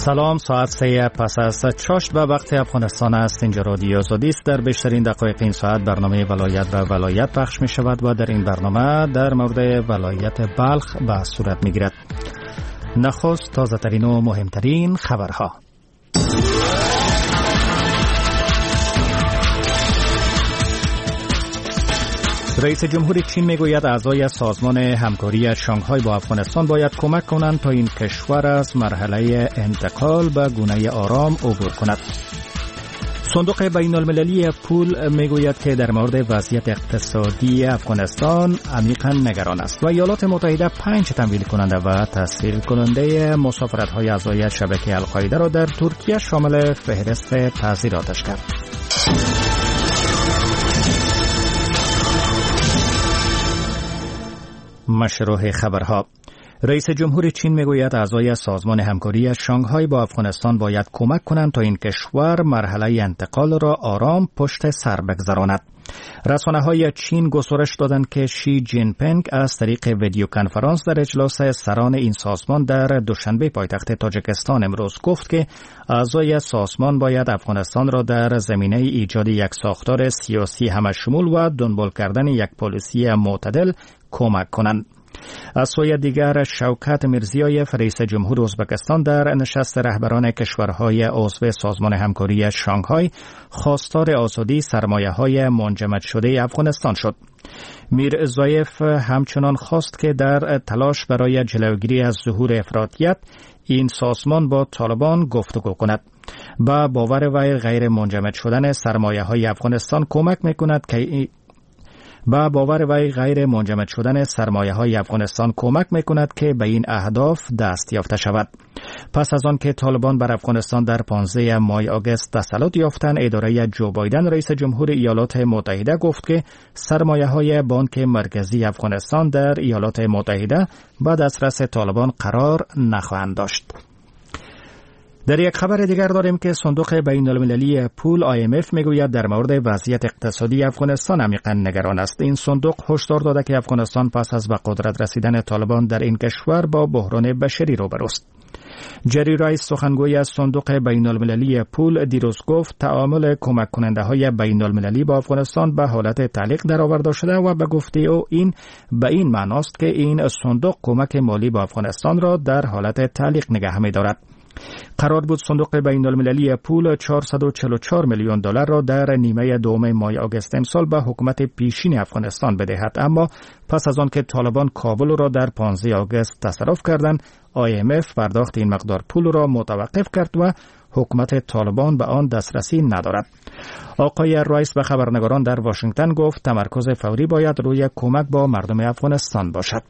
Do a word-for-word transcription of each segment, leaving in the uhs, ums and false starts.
سلام، ساعت سه پس از چاشت به وقت افغانستان است. اینجا رادیو آزادی است. در بیشترین دقایق این ساعت برنامه ولایت و ولایت پخش می شود و در این برنامه در مورد ولایت بلخ به صورت می گیرد. نخست تازه ترین و مهمترین خبرها. رئیس جمهور چین میگوید اعضای سازمان همکاری شانگهای با افغانستان باید کمک کنند تا این کشور از مرحله انتقال به گونه آرام عبور کند. صندوق بین المللی پول میگوید که در مورد وضعیت اقتصادی افغانستان عمیقا نگران است و ایالات متحده پنج تمویل کننده و تسهیل کننده مسافرت‌های اعضای شبکه القاعده را در ترکیه شامل فهرست تعزیراتش کرد. مشروع خبرها. رئیس جمهور چین میگوید اعضای سازمان همکاری شانگهای با افغانستان باید کمک کنند تا این کشور مرحله انتقال را آرام پشت سر بگذراند. رسانه‌های چین گزارش دادند که شی جین پینگ از طریق ویدیو کنفرانس در اجلاس سران این سازمان در دوشنبه پایتخت تاجیکستان امروز گفت که اعضای سازمان باید افغانستان را در زمینه ایجاد یک ساختار سیاسی همشمول و دنبال کردن یک پالیسی معتدل کمک کنند. از سوی دیگر شوکت میرزیایف رئیس جمهور ازبکستان در نشست رهبران کشورهای عضو سازمان همکاری شانگهای خواستار آزادی سرمایه‌های منجمد شده افغانستان شد. میرزیایف همچنان خواست که در تلاش برای جلوگیری از ظهور افراطیت این سازمان با طالبان گفتگو کند. با باور وی غیر منجمد شدن سرمایه‌های افغانستان کمک می‌کند که با باور وی غیر منجمد شدن سرمایه های افغانستان کمک میکند که به این اهداف دست یافته شود. پس از آن که طالبان بر افغانستان در پانزده ماه آگوست تسلط یافتند، اداره جو بایدن رئیس جمهور ایالات متحده گفت که سرمایه های بانک مرکزی افغانستان در ایالات متحده به دسترس طالبان قرار نخواهند داشت. در یک خبر دیگر داریم که صندوق بین المللی پول آی ام اف میگوید در مورد وضعیت اقتصادی افغانستان عمیقا نگران است. این صندوق هشدار داده که افغانستان پس از به قدرت رسیدن طالبان در این کشور با بحران بشری روبروست. جری رایس سخنگوی از صندوق بین المللی پول دیروز گفت تعامل کمک کننده های بین المللی با افغانستان به حالت تعلیق درآورده شده و به گفته او این به این معناست که این صندوق کمک مالی با افغانستان را در حالت تعلیق نگه می‌دارد. قرار بود صندوق بین المللی پول چهارصد و چهل و چهار میلیون دلار را در نیمه دوم ماه آگوست امسال به حکومت پیشین افغانستان بدهد، اما پس از آن که طالبان کابل را در پانزده آگوست تصرف کردند، آی ام اف پرداخت این مقدار پول را متوقف کرد و حکومت طالبان به آن دسترسی ندارد. آقای رایس به خبرنگاران در واشنگتن گفت تمرکز فوری باید روی کمک با مردم افغانستان باشد.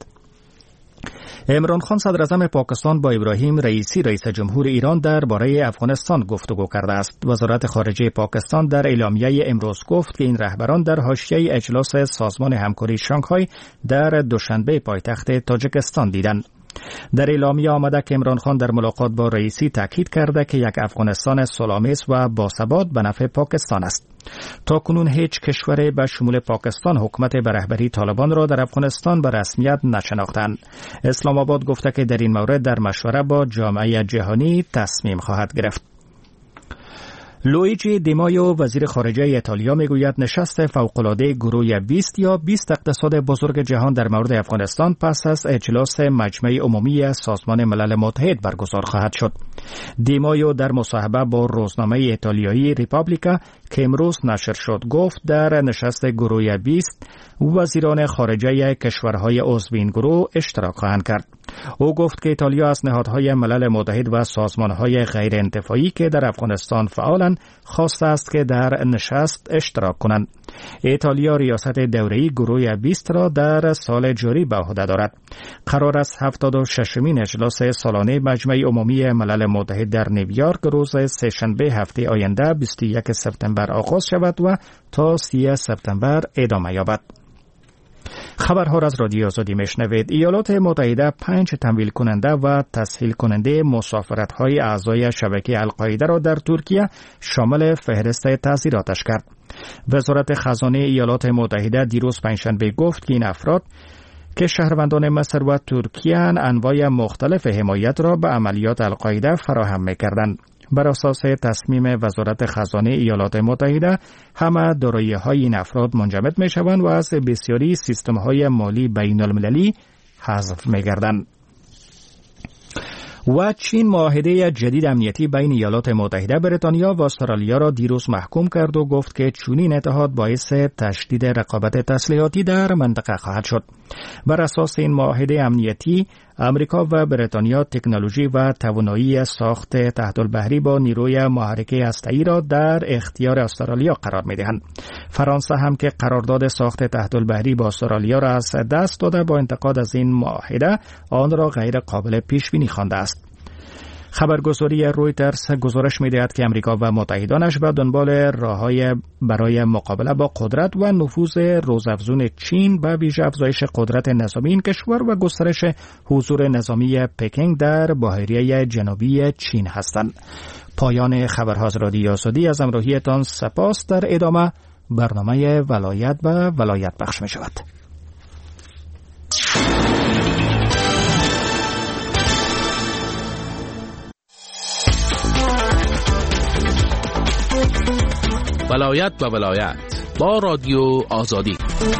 عمران خان صدراعظم پاکستان با ابراهیم رئیسی رئیس جمهور ایران درباره افغانستان گفتگو کرده است. وزارت خارجه پاکستان در اعلامیه امروز گفت که این رهبران در حاشیه اجلاس سازمان همکاری شانگهای در دوشنبه پایتخت تاجیکستان دیدند. در اعلامیه آمده که عمران خان در ملاقات با رئیسی تاکید کرده که یک افغانستان صلح‌آمیز و باثبات به نفع پاکستان است. تا کنون هیچ کشور به شمول پاکستان حکومت به رهبری طالبان را در افغانستان به رسمیت نشناختند. اسلام آباد گفته که در این مورد در مشوره با جامعه جهانی تصمیم خواهد گرفت. لویجی دیمایو وزیر خارجه ایتالیا میگوید نشست فوق‌العاده گروه بیست یا بیست اقتصاد بزرگ جهان در مورد افغانستان پس از اجلاس مجمع عمومی سازمان ملل متحد برگزار خواهد شد. دیمایو در مصاحبه با روزنامه ایتالیایی ریپابلیکا که امروز نشر شد گفت در نشست گروه بیست وزیران خارجه کشورهای عضو این گروه اشتراک خواهند کرد. او گفت که ایتالیا از نهادهای ملل متحد و سازمانهای غیر انتفاعی که در افغانستان فعالند خواسته است که در نشست اشتراک کنند. ایتالیا ریاست دوره‌ای گروه بیست را در سال جاری به عهده دارد. قرار است هفتاد و ششمین اجلاس سالانه مجمع عمومی ملل متحد در نیویورک روز سه‌شنبه هفته آینده بیست و یکم سپتامبر آغاز شود و تا سوم سپتامبر ادامه یابد. خبرها را از رادیو آزادی میشنوید. ایالات متحده پنج تمویل کننده و تسهیل کننده مسافرت‌های اعضای شبکه القاعده را در ترکیه شامل فهرست تعزیراتش کرد. وزارت خزانه ایالات متحده دیروز پنجشنبه گفت که این افراد که شهروندان مصر و ترکیه انواع مختلف حمایت را به عملیات القاعده فراهم می‌کردند. بر اساس تصمیم وزارت خزانه ایالات متحده، همه دارایی‌های این افراد منجمد می‌شوند و از بسیاری سیستم‌های مالی بین‌المللی حذف می‌گردند. و چین معاهده جدید امنیتی بین ایالات متحده، بریتانیا و استرالیا را دیروز محکوم کرد و گفت که چنین اتحاد باعث تشدید رقابت تسلیحاتی در منطقه خواهد شد. بر اساس این معاهده امنیتی، امریکا و بریتانیا تکنولوژی و توانایی ساخت تحت‌البحری با نیروی محرکه هسته‌ای را در اختیار استرالیا قرار می‌دهند. فرانسه هم که قرارداد ساخت تحت‌البحری با استرالیا را از دست داده، با انتقاد از این معاهده آن را غیر قابل پیش‌بینی خوانده است. خبرگزاری رویترز گزارش می‌دهد که امریکا و متحدانش به دنبال راه‌های برای مقابله با قدرت و نفوذ روزافزون چین به ویژه افزایش قدرت نظامی این کشور و گسترش حضور نظامی پکینگ در بحیره جنوبی چین هستند. پایان خبرها از رادیو آزادی، از همراهیتان سپاس. در ادامه برنامه ولایت و ولایت پخش می‌شود. ولایت و ولایت با رادیو آزادی.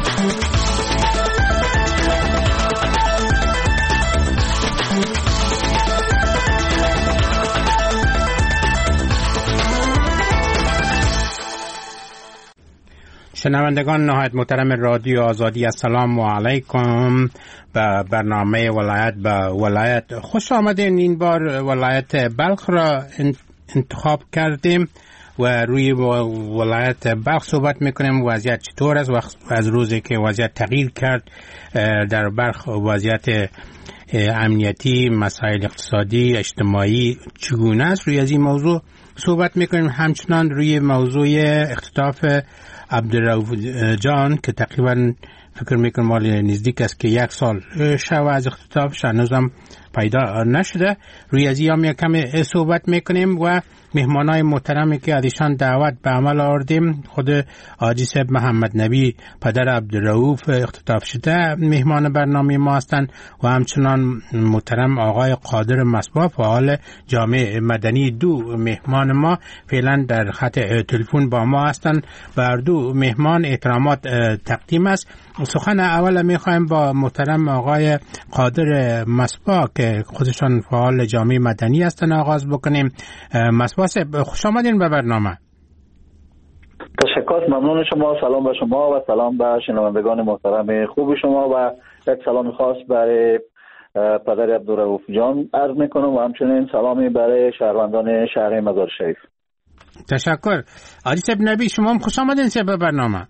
شنوندگان نهایت محترم رادیو آزادی، السلام علیکم. به برنامه ولایت به ولایت خوش آمدین. این بار ولایت بلخ را انتخاب کردیم و روی ولایت بلخ صحبت میکنیم. وضعیت چطور است و از روزی که وضعیت تغییر کرد در بلخ، وضعیت امنیتی، مسائل اقتصادی، اجتماعی چگونه است، روی از این موضوع صحبت میکنیم. همچنان روی موضوع اختطاف عبدالرؤوف جان که تقریبا فکر میکنم مال نزدیک است که یک سال شو از اختطافش هنوزم پیدا نشده، روی از این یکم صحبت میکنیم و مهمانای محترمی که ازشان دعوت به عمل آوردیم، خود حاجی صاحب محمد نبی پدر عبدالرؤوف اختطاف شده مهمان برنامه ما هستند و همچنان محترم آقای قادر مصباح فعال جامعه مدنی دو مهمان ما فعلا در خط تلفن با ما هستند. بر دو مهمان احترامات تقدیم است. سخن اول میخوایم با محترم آقای قادر مصباح که خودشان فعال جامعه مدنی هستند آغاز بکنیم. مصباح صاحب خوش آمدین به برنامه. تشکر، ممنون شما. سلام به شما و سلام به شنوندگان محترم خوب شما و یک سلام خاص برای پدر عبدالرؤوف جان عرض میکنم و همچنین سلامی برای شهروندان شهر مزار شریف. تشکر. حاجی صاحب نبی شما هم خوش آمدین به برنامه.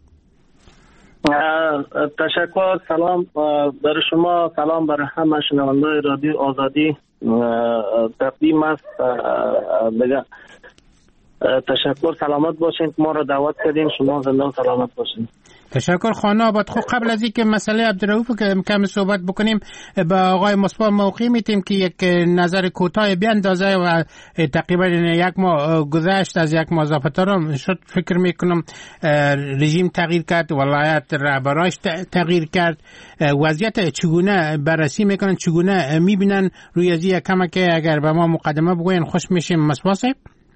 تشکر. سلام برای شما، سلام برای همه شنوندگان رادیو آزادی تقدیم است. بگم تشکر، سلامت باشین که ما را دعوت کردین. شما زنده و سلامت باشین. تشکر. خانه آباد. خب قبل از اینکه مسئله عبدالرؤوف که کم صحبت بکنیم، به آقای مصباح موقع میتیم که یک نظر کوتاه بیاندازه و تقریبا یک ماه گذشت از یک ماه اضافه‌تر شد، فکر میکنم رژیم تغییر کرد، ولایت رهبراش تغییر کرد. وضعیت چگونه بررسی میکنن، چگونه میبینن؟ روی از این کم که اگر به ما مقدمه بگوین خوش میشیم. مصباح صاحب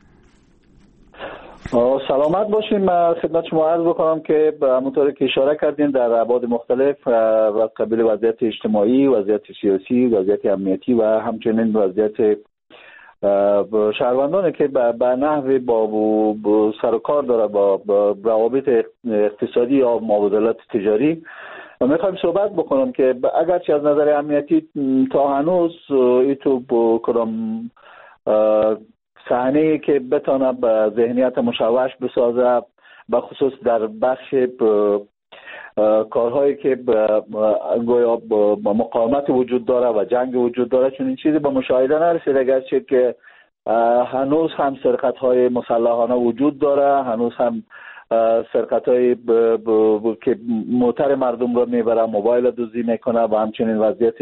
سلامت باشین. من خدمت شما عرض بکنم که همونطور که اشاره کردین در ابعاد مختلف و قبیل وضعیت اجتماعی، وضعیت سیاسی، وضعیت امنیتی و همچنین وضعیت شهروندانی که به نحوی با سر و کار داره با روابط اقتصادی یا مبادلات تجاری میخوایم صحبت بکنم که اگرچه از نظر امنیتی تا هنوز ایتو کدام صحنه‌ای که بتونه به ذهنیت مشوش بسازه، به خصوص در بخش کارهایی که گویا با مقاومت وجود داره و جنگ وجود داره، چون این چیزی به مشاهده نرسیده، اگرچه که هنوز هم سرقت‌های مسلحانه وجود داره، هنوز هم سرقت‌های که موتر مردم رو میبره، موبایل دزدی میکنه و همچنین وضعیت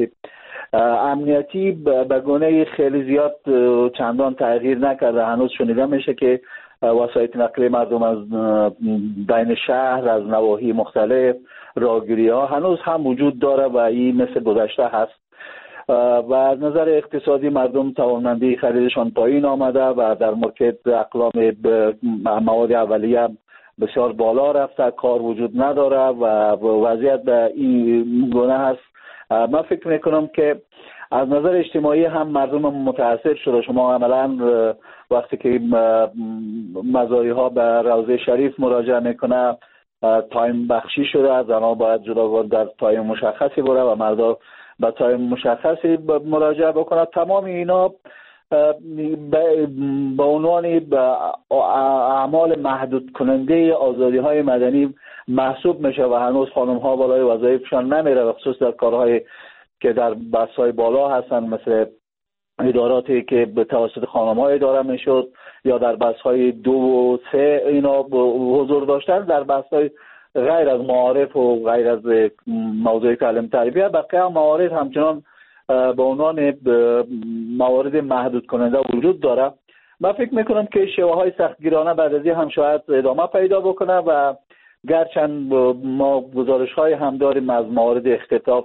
امنیتی به گونه خیلی زیاد چندان تغییر نکرده. هنوز شنیده میشه که وسایط نقلیه مردم از بین شهر، از نواحی مختلف، راهگیری ها هنوز هم وجود داره و این مثل گذشته هست و از نظر اقتصادی مردم توانمندی خریدشان پایین آمده و در مارکت اقلام مواد اولیه بسیار بالا رفته، کار وجود نداره و وضعیت به این گونه هست. من فکر میکنم که از نظر اجتماعی هم مردم متاثر شده. شما عملا وقتی که مزاری ها به روضه شریف مراجعه میکنه تایم بخشی شده، زنها باید جدا در تایم مشخصی بره و مردا به تایم مشخصی مراجعه بکنه. تمام اینا به عنوان اعمال محدود کننده آزادی های مدنی محسوب میشه و هنوز خانم ها بالای وظایفشان نمیره و خصوص در کارهای که در بحث های بالا هستن مثل اداراتی که به توسط خانم ها اداره میشد یا در بحث های دو و سه اینا حضور داشتن، در بحث های غیر از معارف و غیر از موضوع تعلیم تربیه بقیه معارف همچنان به عنوان موارد محدود کننده وجود داره. من فکر میکنم که شیوه های سختگیرانه بعد از این هم شاید ادامه پیدا بکنه و گرچند ما گزارش های هم داریم از موارد اختطاف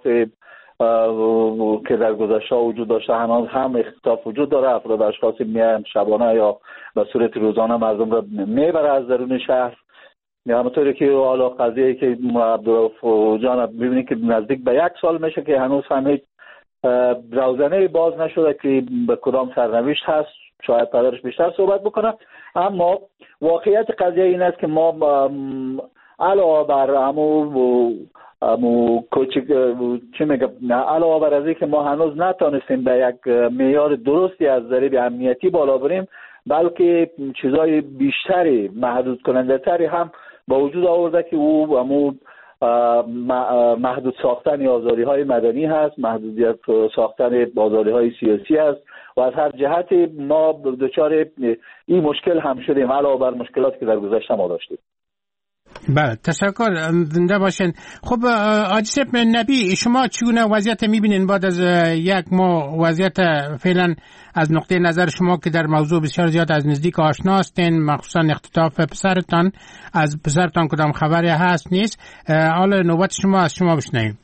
که در گذشته وجود داشته، هنوز هم اختطاف وجود داره. افراد اشخاصی میان شبانه یا به صورت روزانه مردم را میبره از درون شهر. همونطوری که حالا قضیه که عبدالرؤوف جان ببینید که نزدیک به یک سال میشه که هنوز هم هیچ روزنه باز نشده که به کدام سرنوشت هست. شاید پدرش بیشتر صحبت بکنه. اما واقعیت قضیه این است که ما علاوه بر امو امو کوچیک چی میگم نه علاوه بر از اینکه ما هنوز نتونستیم به یک معیار درستی از ضریب امنیتی بالا بریم، بلکه چیزای بیشتری محدود کننده تری هم با وجود آورده که او امو محدود ساختن آزادی های مدنی هست، محدودیت ساختن آزادی های سیاسی هست و از هر جهتی ما دچار این مشکل هم شدیم علاوه بر مشکلاتی که در گذشته ما داشتیم. بله تشکر، زنده باشین. خب آجسب نبی، شما چگونه وضعیت میبینین بعد از یک ماه وضعیت فعلا از نقطه نظر شما که در موضوع بسیار زیاد از نزدیک آشنا هستین، مخصوصا اختطاف پسرتان، از پسرتان کدام خبری هست نیست؟ حالا نوبت شما از شما بشنویم.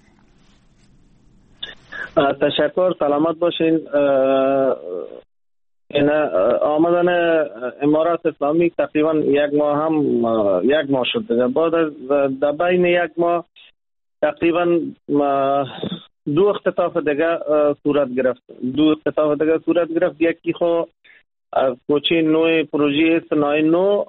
تشکر، سلامت باشین. این آمدن امارات اسلامی تقریبا یک ماه هم یک ماه شد دیگه. بعد از در بین یک ماه تقریبا دو اختطاف دیگه صورت گرفت دو اختطاف دیگه صورت گرفت یکی خو از کوچه نوع پروژه صنایع نو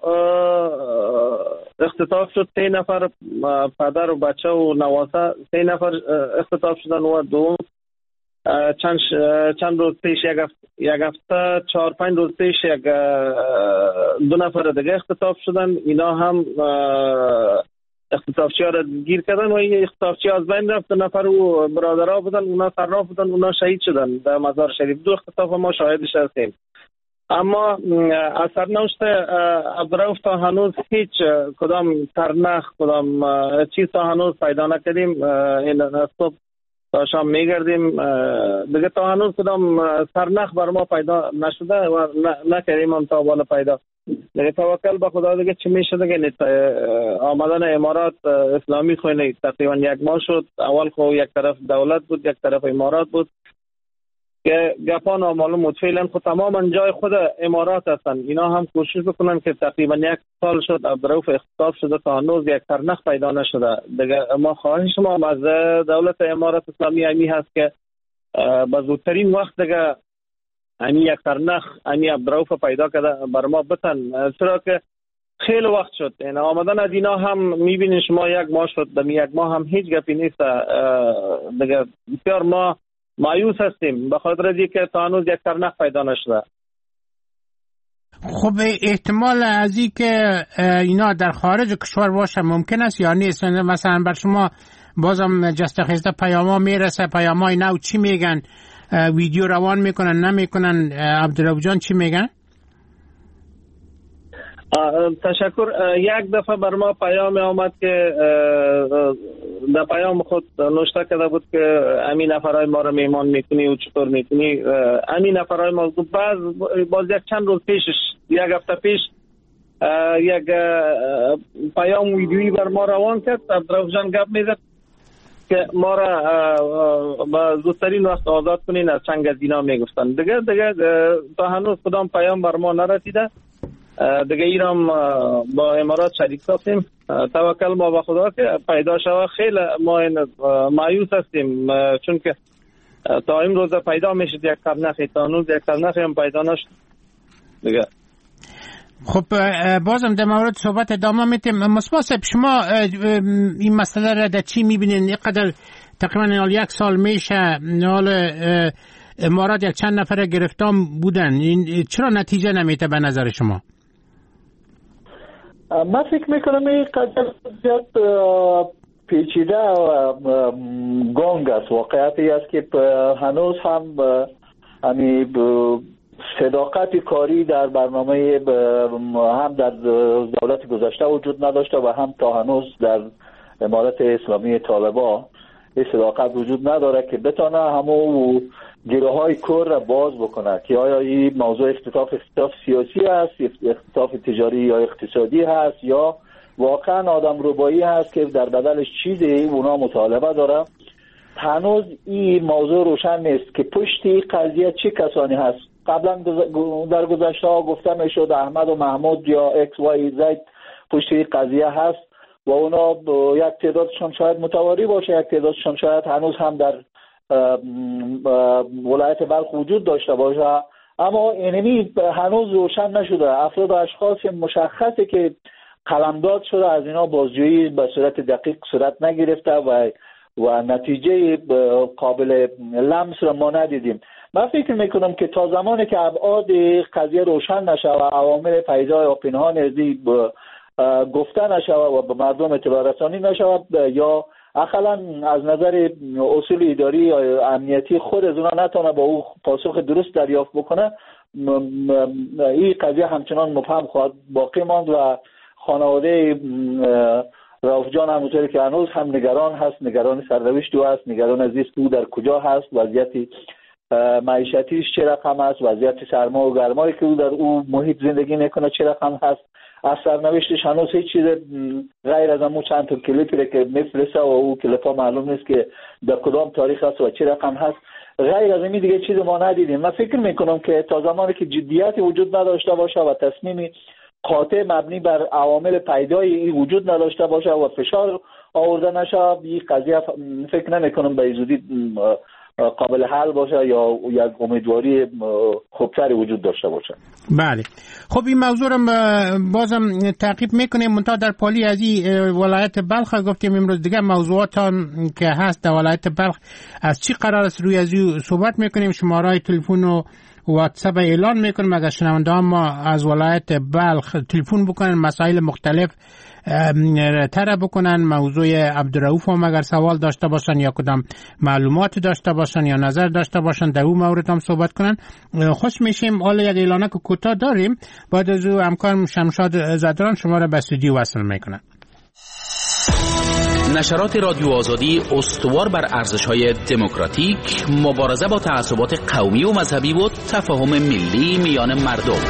اختطاف شد. سه نفر پدر و بچه و نواسه سه نفر اختطاف شدن و دو چند چند روز پیش یک هفته یک هفته چهار پنج روز پیش یک دو نفر دیگه اختطاف شدن. اینا هم اختطافچی ها را گیر کردن و این اختطافچی ها از بین رفت. دو نفر و برادرها بودن، اونا صراف بودن، اونا شهید شدن در مزار شریف. دو اختطاف ما شاهدش هستیم. اما از سرنوشت عبدالرؤوف تا هنوز هیچ کدام سرنخ کدام چیز تا هنوز پیدا نکردیم. این صبح تا شام میگردیم دیگه تا هنوز کدام سرنخ بر ما پیدا نشده و نکردیم هم تا بالا پیدا. دیگه توکل به خدا دیگه چی میشه دیگه. آمدن امارات اسلامی خوینه تقریبا یک ماه شد. اول خو یک طرف دولت بود یک طرف امارات بود که گپا نامعلوم بود. فعلا خود تماما جای خود امارات هستن. اینا هم کوشش بکنن که تقریبا یک سال شد عبدالرؤوف اختطاف شده تا هنوز یک سرنخ پیدا نشده. دیگه ما خواهش ما از دولت امارات اسلامی امی هست که به زودترین وقت دیگه امی یک سرنخ امی عبدالرؤوف پیدا کرده بر ما بتن، چرا که خیلی وقت شد. این آمدن از اینا هم میبینین شما یک ماه شد. در یک ماه هم هیچ گپی نیست دیگه. بسیار ما مایوس هستیم به خاطر از اینکه تا هنوز یک سرنخ پیدا نشده. خب احتمال از این که اینا در خارج کشور باشه ممکن است یا نیست؟ مثلا بر شما بازم جسته خسته پیاما میرسه، پیامای نو چی میگن؟ ویدیو روان میکنن نمیکنن؟ عبدالرؤوف جان چی میگن؟ تشکر. یک دفعه بر ما پیام آمد که در پیام خود نوشته کرده بود که امین نفرهای ما رو میمان میکنی و چطور میکنی. امین نفرهای ما باز باز یک چند روز پیشش یک هفته پیش یک پیام ویدیویی بر ما روان کرد. عبدالرؤوف جان گپ میزد که ما را با زودترین وقت آزاد کنین از چنگ از اینا میگفتن. دیگه دیگه تا هنوز کدام پیام بر ما نرسیده. دیگه ایرام با امارات شریک ساختیم. توکل ما به خدا که پیدا شود. خیلی ما مایوس هستیم چون که تا این روز پیدا میشد یک سرنخی، تا هنوز یک سرنخی هم پیدا نشد دیگه. خب بازم در مورد صحبت ادامه میتیم. مصباح صاحب، شما این مسئله را در چی میبینین؟ اینقدر تقریبا یک سال میشه حال امارات یک چند نفر گرفتار بودن، این چرا نتیجه نمیده به نظر شما؟ من فکر میکنم این قضیه زیاد پیچیده و گنگ است. واقعیتی است که هنوز هم همی صداقت کاری در برنامه هم در دولت گذشته وجود نداشته و هم تا هنوز در امارت اسلامی طالبان این صداقت وجود نداره که بتانه همو گیره های کور را باز بکنه که آیا این موضوع اختطاف اختطاف سیاسی است، اختطاف تجاری یا اقتصادی هست، یا واقعا آدم ربایی هست که در بدلش چیزی اونا مطالبه داره. هنوز این موضوع روشن نیست که پشت این قضیه چه کسانی هست. قبلا در گذشته ها گفته میشد احمد و محمود یا اکس وای زید پشت این قضیه هست و اونا یک تعدادشان شاید متواری باشه، یک تعدادشان شاید هنوز هم در ولایت بلخ وجود داشته باشه، اما اینمی هنوز روشن نشده. افراد و اشخاص مشخصه که قلمداد شده از اینا بازجویی به صورت دقیق صورت نگرفته و و نتیجه قابل لمس را ما ندیدیم. من فکر میکنم که تا زمانی که ابعاد قضیه روشن نشه و عوامل پیدا و پنهان ازی گفته نشه و به مردم اطلاع رسانی نشه یا اقلا از نظر اصول اداری یا امنیتی خود از اونا نتونه با او پاسخ درست دریافت بکنه، این قضیه همچنان مبهم خواهد باقی ماند و خانواده رؤوف جان همونطوری که هنوز هم نگران هست، نگران سرنوشت او هست، نگران از است او در کجا هست، وضعیت معیشتیش چه رقم است، وضعیت سرما و گرمایی که او در او محیط زندگی میکنه چه رقم هست. از سرنوشتش هنوز هیچ چیز غیر از همون چند تا کلیپی که میفرسته و او کلیپ ها معلوم نیست که در کدام تاریخ هست و چه رقم هست. غیر از این دیگه چیز ما ندیدیم. من فکر میکنم که تا زمانی که جدیتی وجود نداشته باشه و تصمیمی قاطع مبنی بر عوامل پیدایی وجود نداشته باشه و فشار آورده نشه، این قضیه فکر نمیکنم به زودی قابل حل باشه یا یک امیدواری خوبتری وجود داشته باشه. بله، خب این موضوع رو بازم تعقیب میکنیم. منتها در پالی از این ولایت بلخ گفتیم امروز دیگه موضوعات که هست در ولایت بلخ از چی قرار است روی از این صحبت میکنیم. شماره تلفن و واتساپ اعلان میکنیم اگر شنونده ها ما از ولایت بلخ تلفن بکنن مسائل مختلف طرح بکنن، موضوع عبدالرؤوف هم اگر سوال داشته باشن یا کدام معلومات داشته باشن یا نظر داشته باشن در اون مورد هم صحبت کنن خوش میشیم. حالا یک اعلانه که کوتاه داریم، بعد از او همکارم شمشاد زدران شما را به استودیو وصل میکنن. نشرات رادیو آزادی استوار بر ارزش‌های دموکراتیک، مبارزه با تعصبات قومی و مذهبی و تفاهم ملی میان مردم.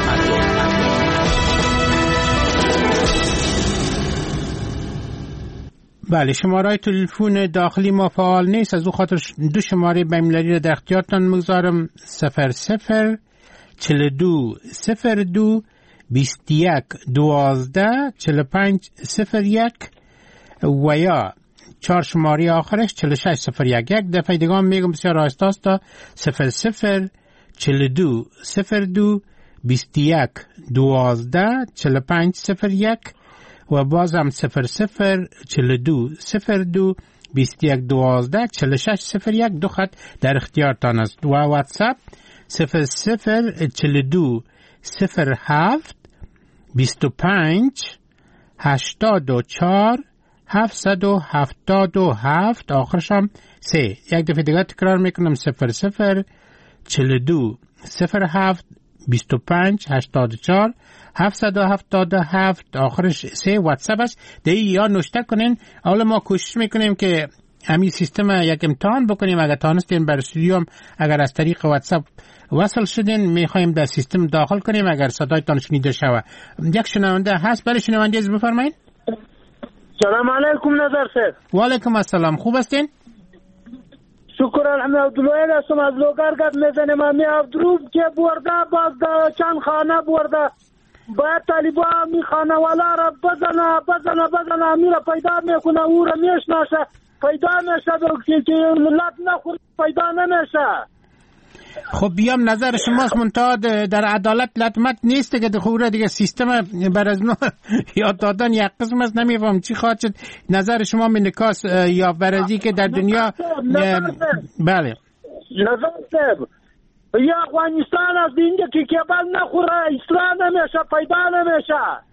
بله، شماره تلفن داخلی ما فعال نیست، از او خاطر دو شماره بین‌المللی را در اختیارتان میگذارم: صفر صفر چهل و دو صفر دو بیست و یک دوازده چهل و پنج صفر یک و یا چهار شماره آخرش چهل و شش صفر یک. یک دفعه دیگه هم میگم بسیار آهسته است: صفر صفر چهل و دو صفر دو بیست و یک دوازده چهل و پنج صفر یک و بازم صفر صفر چهل و دو صفر دو بیست و یک دوازده چهل و شش صفر یک. دو خط در اختیارتان است. و واتساپ صفر صفر چهل و دو صفر هفت بیست و پنج هشتاد و چهار هفتصد و هفتاد و هفت آخرش هم سه. یک دفعه دیگه تکرار میکنم: صفر صفر چهل و دو صفر هفت بیست و پنج هشتاد و چهار هفتصد و هفتاد و هفت آخرش سه. واتساپ است. دیگه یا نوشته کنین. حالا ما کوشش میکنیم که همین سیستم یک امتحان بکنیم. اگر تانستین بر استودیو هم اگر از طریق واتساپ وصل شدین میخوایم در سیستم داخل کنیم اگر صدایتان شنیده شود. یک شنونده هست، برای شنونده از بفرمایید. سلام علیکم نظر صاحب. و علیکم السلام، خوب هستین؟ شکر الحمدلله. عبدالله هستم از لوگرگرد میزنم. می عبدالروب که برده باز چند خانه برده باید طالبا می خانه والا را بزنه بزنه بزنه میره پیدا میکنه او را میشناسه پیدا میشه که ملت نخوره پیدا نمیشه. خب بیام نظر شماست منتها در عدالت لطمت نیست که خوره دیگه سیستم بر از نو یاد دادن یک قسم است. نمیفهم چی خواهد شد نظر شما من نکاس یا برازی که در دنیا. بله نظر صاحب یا افغانستان از اینجا که کبل نخوره اصلاح نمیشه پیدا نمیشه.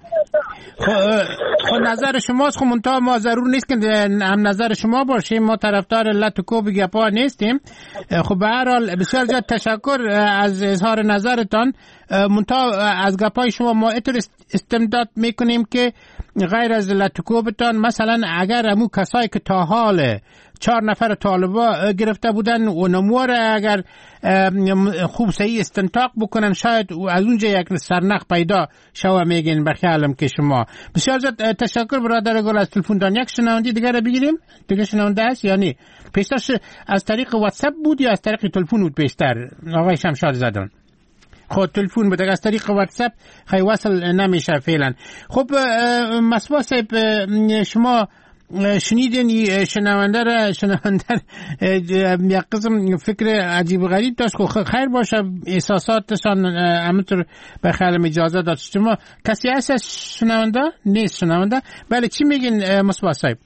خب نظر شماست. خب منتها ما ضرور نیست که هم نظر شما باشیم، ما طرفدار لط و کوب گپا نیستیم. خب به هر حال بسیار زیاد تشکر از اظهار نظرتان. منتها از گپای شما ما استمداد میکنیم که غیر از لط و کوبتان مثلا اگر همون کسایی که تا حال چهار نفر طالبا گرفته بودن و نموار اگر خوب صحیح استنتاق بکنن شاید از اونجا یک سرنخ پیدا شوه. میگین بخیالم که شما بسیار زیاد تشکر برادر گل از تلفن دان. یک شنونده دیگر رو بگیریم. دیگه شنونده است یعنی پیشترش از طریق واتساپ بود یا از طریق تلفن بود پیشتر آقای شمشاد زدن؟ خب تلفن بود، از طریق واتساپ خیلی وصل نمیشه فعلا. خب مصباح صاحب شما شنیدین شنونده را شنونده یک قسم فکر عجیب و غریب داشت. خیر باشه احساساتشان همونطور به خیالم اجازه داد. شما کسی هست شنونده؟ نیست شنونده. بله چی میگین مصباح صاحب؟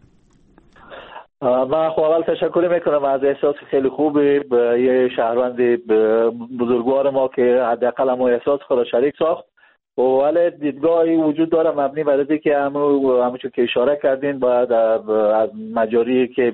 من خب اول تشکر میکنم از احساس خیلی خوبی به یه شهروند بزرگوار ما که حداقل هم احساس خود شریک ساخت. ولی دیدگاهی وجود داره مبنی بر اینکه که همونجور که اشاره کردین باید از مجاری که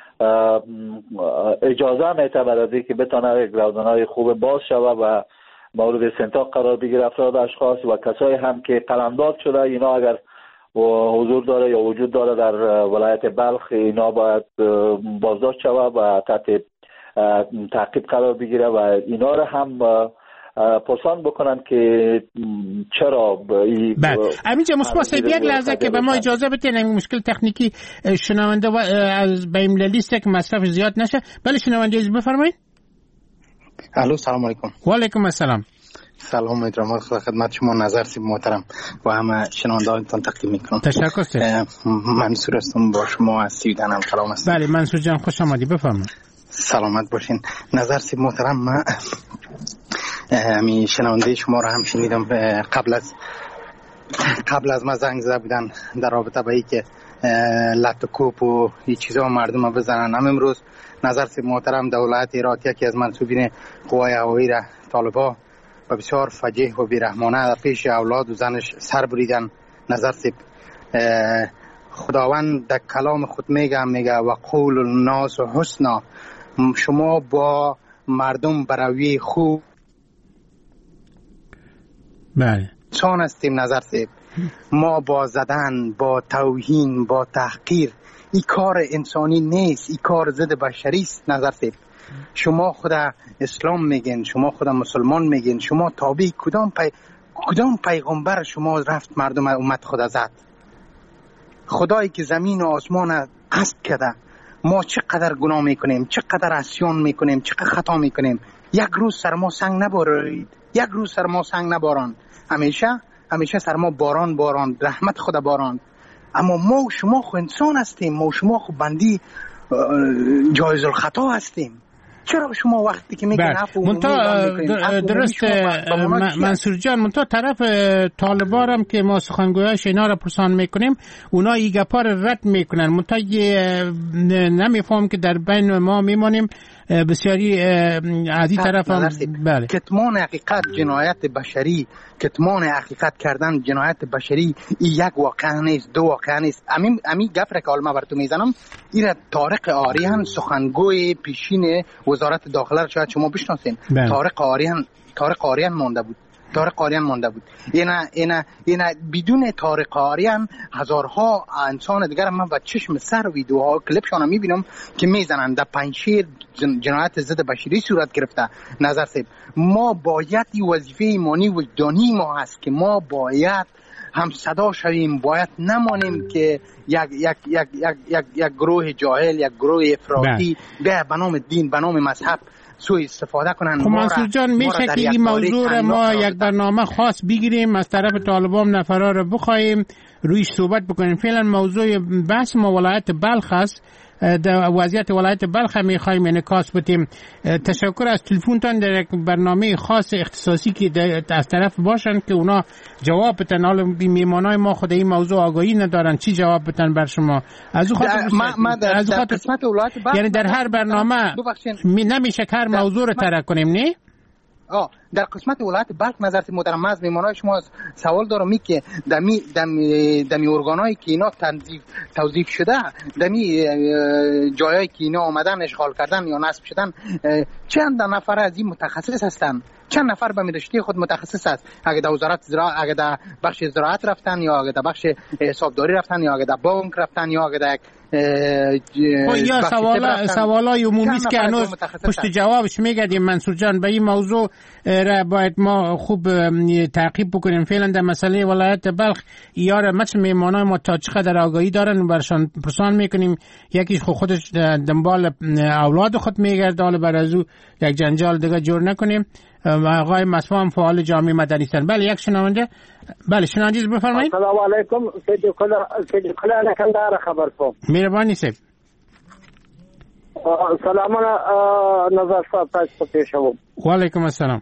اجازه میته برای که بتونه یک روزنامه خوب باز شود و مورد استنتاق قرار بگیره افراد اشخاص و کسایی هم که قلمداد شده اینا اگر حضور داره یا وجود داره در ولایت بلخ اینا باید بازداشت شود و تحت تعقیب قرار بگیره و اینا رو هم پرسان بکنن که چرا بله همینجا مصباح صاحب یک لحظه که به ما اجازه بدین این مشکل تکنیکی شنونده و از بین لیست که مصرف زیاد نشه. بله شنونده از بفرمایید. الو سلام علیکم. و علیکم السلام. سلام می‌دارم خدمت شما نظر سیب محترم و همه شنوندگانتان تقدیم میکنم. تشکر سید. منصور هستم با شما از سویدن هم کلام هستم. بله منصور جان خوش آمدی بفرمایید. سلامت باشین. نظر سیب محترم من همین شنونده شما رو هم شنیدم قبل از قبل از ما زنگ زده بودن در رابطه با اینکه لط و کوب و این چیزا مردم رو بزنن. هم امروز نظر سیب محترم در ولایت هرات یکی از منصوبین قوای هوایی را طالبا و بسیار فجیح و بیرحمانه در پیش اولاد و زنش سر بریدن. نظر سیب خداوند در کلام خود میگه میگه و قول الناس حسنا، شما با مردم بروی خوب بله چون هستیم. نظر سیب ما با زدن با توهین با تحقیر این کار انسانی نیست، این کار ضد بشری است. نظر سیب شما خدا اسلام میگین، شما خدا مسلمان میگین، شما تابع کدام پی... کدام پیغمبر شما رفت مردم امت خدا زد؟ خدایی که زمین و آسمان قصد کرده ما چقدر گناه میکنیم، چقدر عصیان میکنیم، چقدر خطا میکنیم. یک روز سر ما سنگ نبارید، یک روز سر ما سنگ نباران، همیشه همیشه سر ما باران باران، رحمت خدا باران. اما ما و شما خو انسان هستیم، ما و شما خو بندی جایز الخطا هستیم. چرا شما وقتی که میگن عفو منتها درست منصور جان منتها طرف طالبان هم که ما سخنگویاش اینا را پرسان میکنیم اونا این گپا را رد میکنن. منتها نمیفهم که در بین ما میمانیم بسیاری از این طرف هم بله. کتمان حقیقت جنایت بشری، کتمان حقیقت کردن جنایت بشری این یک واقعه نیست، دو واقعه نیست. امین امین گپ را که حالا من براتون میزنم این طارق آریان سخنگوی پیشین وزارت داخله را شاید شما بشناسین. طارق آریان طارق آریان مانده بود طارق قاریان مانده بود. اینا اینا اینا بدون طارق قاریان هزارها انسان دیگر من با چشم سر ویدیوها کلیپشون میبینم که میزنن در پنجشیر جنایت ضد بشری صورت گرفته. نظر صاحب ما باید این وظیفه ایمانی وجدانی ما هست که ما باید هم صدا شویم، باید نمانیم که یک یک یک یک یک یک گروه جاهل، یک گروه افراطی به به نام دین، به نام مذهب سوء استفاده کنن. خب منصور جان میشه که این موضوع را ما یک برنامه خاص بگیریم از طرف طالبان نفرا را بخوایم رویش صحبت بکنیم. فعلا موضوع بحث ما ولایت بلخ است، در وضعیت ولایت بلخ میخوایم انعکاس بدیم. تشکر از تلفنتان در یک برنامه خاص اختصاصی که از طرف باشن که اونا جواب بدن. حالا میمانای ما خود این موضوع آگاهی ندارن چی جواب بدن بر شما. از اون خاطر ما در, در قسمت ولایت بلخ یعنی در هر برنامه می نمیشه که هر موضوع رو طرح کنیم نه؟ آه در قسمت ولایت بلخ نظرت محترم از میمانای شما سوال دارم می که دمی دمی دمی ارگانایی که اینا تنظیف توظیف شده، دمی جایایی که اینا آمدن اشغال کردن یا نصب شدن، چند نفر از این متخصص هستن؟ چند نفر به میرشتی خود متخصص است؟ اگه در وزارت زراعت، اگه در بخش زراعت رفتن، یا اگه در بخش حسابداری رفتن، یا اگه در بانک رفتن، یا اگه در یا سوالا سوالای عمومی است که هنوز پشت جوابش میگردیم. منصور جان به این موضوع را باید ما خوب تعقیب بکنیم. فعلا در مسئله ولایت بلخ یار مثل میمانای ما تا چقدر آگاهی دارن و برشان پرسان میکنیم. یکیش خود خودش دنبال اولاد خود میگرده، حالا بر از او یک جنجال دیگه جور نکنیم. آقای مصفا فعال جامعه مدنی هستند. بله یک شنونده. بله شنونده بفرمایید. السلام علیکم. سید کلا سید کلا نکندار خبر کو. مهربانی صاحب. سلام نظر صاحب تاسو ته شو. و علیکم السلام.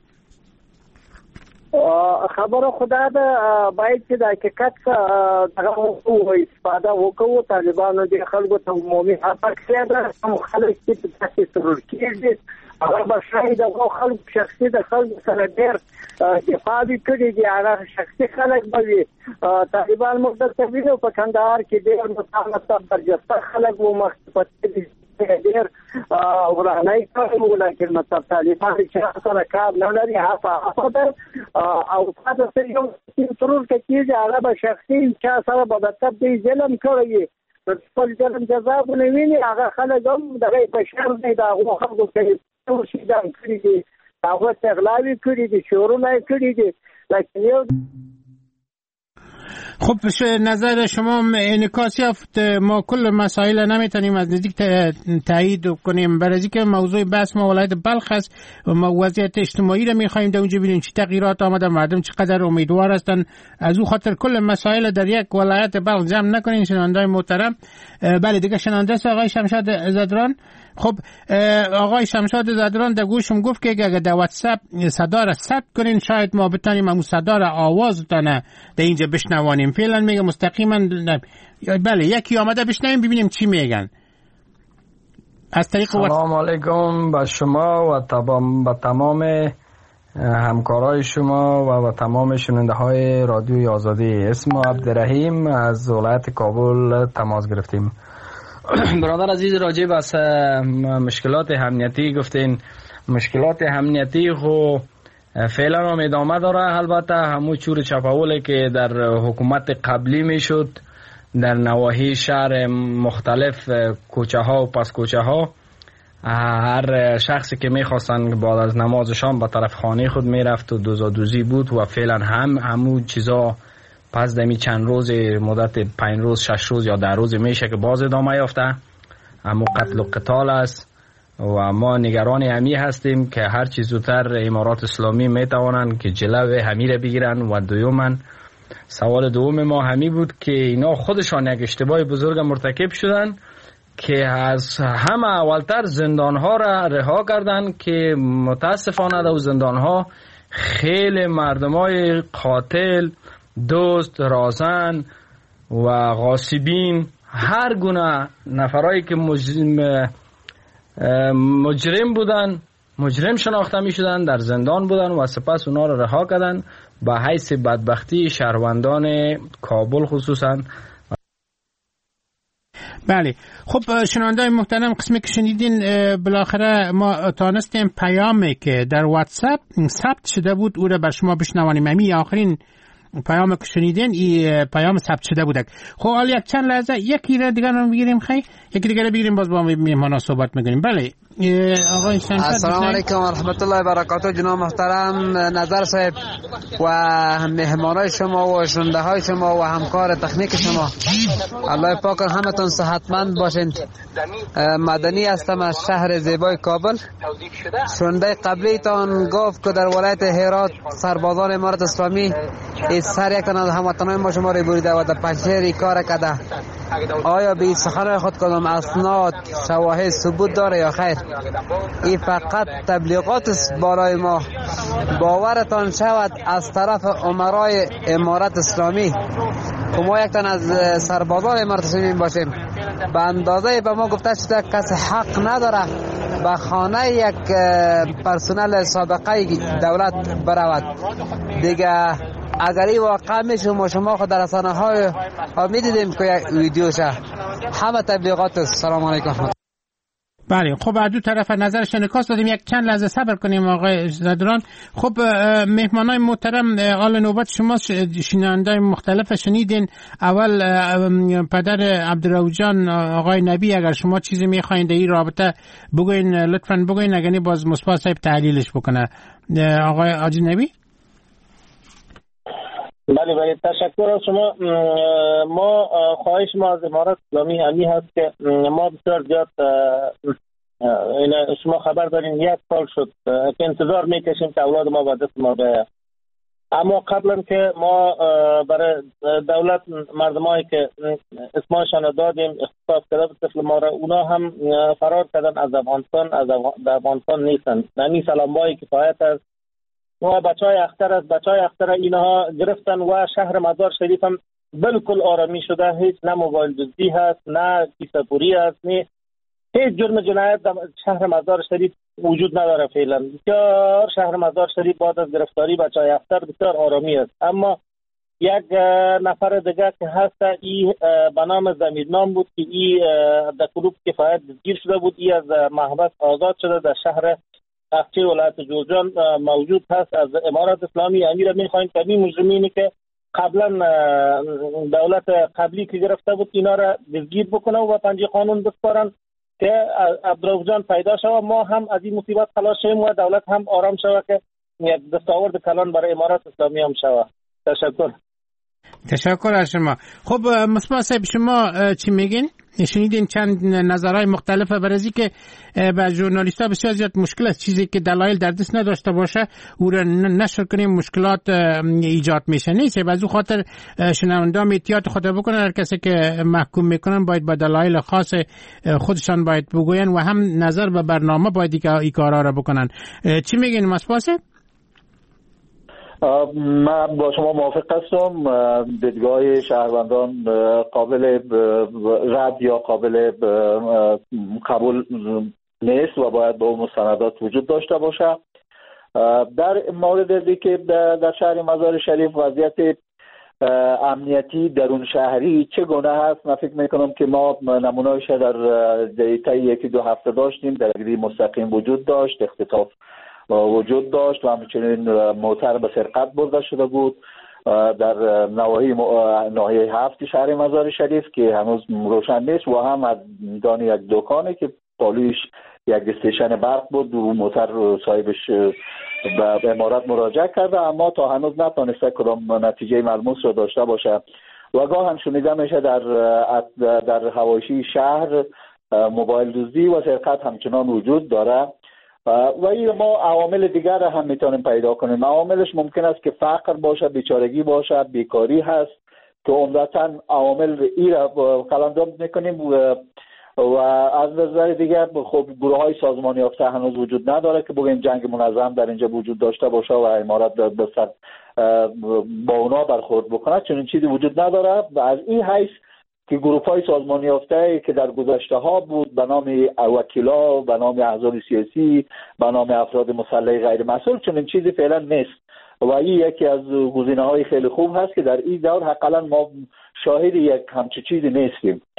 خبر خدا ده باید چې د حقیقت دغه او استفاده وکړو. طالبانو د خلکو ته عمومي حق کړی هم خلک چې تاسو ترور کېږي هغه به شاید او خلک شخصي د خلکو سره ډېر دفاع کړي دي. هغه شخصي خلک به وي. طالبان موږ دلته وینو په کندهار کې ډېر متعصب برجسته خلک وو مخکې ډېر ورانای کوي، لیکن مطلب طالبان چې سره کار نه لري هغه ده او تاسو سره یو ترور کېږي هغه به شخصي چا سره به مطلب دی ظلم کوي خپل ظلم جزا ونویني. هغه خلک هم دغه بشر دی دا هغه خلکو کوي ټول شي دا کړی دي، هغه تغلاوي کړی دي، شورونه کړی دي. لیکن یو خب نظر شما انعکاس یافت. ما کل مسائل نمیتونیم از نزدیک تایید کنیم، برای اینکه موضوع بحث ما ولایت بلخ است. ما وضعیت اجتماعی رو میخوایم در اونجا ببینیم چه تغییرات آمده، مردم چقدر امیدوار هستن. از اون خاطر کل مسائل در یک ولایت بلخ جمع نکنین شنونده‌های محترم. بله دیگه شنونده است آقای شمشاد زدران. خب آقای شمشاد زدران در گوشم گفت که اگر در واتساپ صدا را ثبت کنین شاید ما بتونیم اون صدا را آوازتان در اینجا بشنوانیم. فعلا میگه مستقیما بله یکی آمده بشنویم ببینیم چی میگن از طریق سلام علیکم به شما و تمام با تمام همکارای شما و با تمام شنونده های رادیوی آزادی. اسم عبدالرحیم از ولایت کابل تماس گرفتیم. برادر عزیز راجع به مشکلات امنیتی گفتین. مشکلات امنیتی خو فعلا هم ادامه داره. البته همون چور چپاوله که در حکومت قبلی میشد در نواحی شهر مختلف کوچه ها و پس کوچه ها هر شخصی که میخواستن بعد از نماز شام به طرف خانه خود میرفت و دوزادوزی بود و فعلا هم همون چیزا پس دمی چند روز مدت پنج روز شش روز یا ده روز میشه که باز ادامه یافته. همون قتل و قتال است و ما نگران همی هستیم که هر چیز زودتر امارات اسلامی میتوانند که جلو همی را بگیرن. و دوماً سوال دوم ما همی بود که اینا خودشان یک اشتباه بزرگ مرتکب شدن که از همه اولتر زندانها را رها کردن که متاسفانه در زندانها خیلی مردمای قاتل، دوست، رازن و غاصبین، هر گونه نفرایی که مجرم, مجرم بودن، مجرم شناخته می شدن، در زندان بودن و سپس اونا رو رها کردن. به حیث بدبختی شهروندان کابل خصوصا. بله. خب شنونده‌های محترم، قسمی که شنیدین بالاخره ما تانستیم پیامی که در واتساپ ثبت شده بود او را بر شما بشنوانیم. امی آخرین پیام که شنیدین این پیام ثبت شده بودک. خب حالا یک چند لحظه یکی را دیگر رو بگیریم، خیلی یکی دیگر رو بگیریم، باز با میهمانا صحبت میکنیم. بله آقای شمشاد. السلام علیکم و رحمت الله و برکاته جناب محترم نظر صاحب و مهمانای شما و شنونده های شما و همکار تکنیک شما، الله پاک همتون صحتمند باشین. مدنی هستم از شهر زیبای کابل. شنونده قبلی تان گفت که در ولایت هرات سربازان امارت اسلامی سر یک تن از هموطنان ما شما رو بریده و در پنجشیر کار کرده. آیا به سخن خود کدام اسناد شواهد ثبوت داره یا خیر؟ این فقط تبلیغات است برای ما. باورتان شود از طرف امرای امارت اسلامی که ما یک تن از سربازان امارت اسلامی باشیم، به اندازه به ما گفته شده کسی حق نداره به خانه یک پرسنل سابقه دولت برود. دیگه اگر این واقع میشه ما شما خود در رسانه های ها میدیدیم که یک ویدیوشه همه تبلیغات است. سلام علیکم. بله خب از دو طرف نظرش انعکاس دادیم. یک چند لحظه صبر کنیم آقای زدران. خب مهمانای محترم، حال نوبت شما. شنونده‌های مختلف شنیدین. اول پدر عبدالرؤوف جان آقای نبی، اگر شما چیزی میخواین در این رابطه بگوین لطفاً بگوین، اگر نه باز مصطفی صاحب تحلیلش بکنه. آقای حاجی نبی. بله بله تشکر از شما. ما خواهش ما از امارت اسلامی همی هست که ما بسیار زیاد شما خبر دارین یک سال شد که انتظار میکشیم که اولاد ما به دست ما بیاید، اما قبلا که ما برای دولت مردمایی که اسمایشان دادیم اختصاص کرده به طفل ما را، اونا هم فرار کردن از افغانستان، از افغانستان نیستن. نمی سلامبایی کفایت است و بچه های اختر از بچه های اختر اینها گرفتن و شهر مزار شریف هم بالکل آرامی شده. هیچ نه موبایل دزدی هست، نه کیسه پوری هست، نه هیچ جرم جنایت در شهر مزار شریف وجود نداره فعلا. بسیار شهر مزار شریف بعد از گرفتاری بچه های اختر بسیار آرامی است. اما یک نفر دیگه که هست ای به نام زمیرنام بود که ای در کلوب کفایت دستگیر شده بود، ای از محبس آزاد شده، در شهر اقچه ولایت جوزجان موجود هست. از امارت اسلامی امیر میخواین که این مجرمینی که قبلا دولت قبلی که گرفته بود اینا را دستگیر بکنه و پنجه قانون بسپارن که عبدالرؤوف جان پیدا شود، ما هم از این مصیبت خلاص شویم و دولت هم آرام شود که یک دستاورد کلان برای امارت اسلامی هم شود. تشکر. تشکر از شما. خب مصطفی صاحب شما چی میگین؟ شنیدین چند نظرهای مختلفه برای که به ژورنالیست‌ها بسیار زیاد مشکل است چیزی که دلایل در دست نداشته باشه او را نشر کنیم مشکلات ایجاد میشه. نیست به از خاطر شنونده‌ها احتیاط خود بکنن. هر کسی که محکوم میکنن باید با دلایل خاص خودشان باید بگوین و هم نظر به برنامه باید این کارا را بکنن. چی میگین مصطفی؟ من با شما موافق هستم. دیدگاه شهروندان قابل رد یا قابل قبول نیست و باید با مستندات وجود داشته باشه. در مورد که در شهر مزار شریف وضعیت امنیتی درون شهری چگونه هست، من فکر میکنم که ما نمونه‌اش در طی یکی دو هفته داشتیم. درگیری مستقیم وجود داشت، اختطاف وجود داشت و همچنین موتر به سرقت برده شده بود در نواحی ناحیه هفت شهر مزار شریف که هنوز روشن نیست و هم از دان یک دکانی که پالیش یک استیشن برق بود و موتر صاحبش به امارات مراجعه کرده، اما تا هنوز نتونسته کدام نتیجه ملموس رو داشته باشه. و گاه هم شنیده میشه در در حواشی شهر موبایل دزدی و سرقت همچنان وجود داره. و این ما عوامل دیگر هم میتونیم پیدا کنیم. عواملش ممکن است که فقر باشه، بیچارگی باشه، بیکاری هست که عمدتاً عوامل ای را قلمداد میکنیم. و از نظر دیگر خب گروه های سازمانی یافته هنوز وجود نداره که بگیم جنگ منظم در اینجا وجود داشته باشه و امارات به سر با اونا برخورد بکنه، چنین چیزی وجود نداره. و از این حیث که گروه های سازمانی یافته که در گذشته ها بود به نام وکیلا، به نام احزاب سیاسی، به نام افراد مسلح غیر مسئول، چنین چیزی فعلا نیست و این یکی از گزینه های خیلی خوب هست که در این دور حداقل ما شاهد یک همچین چیزی نیستیم.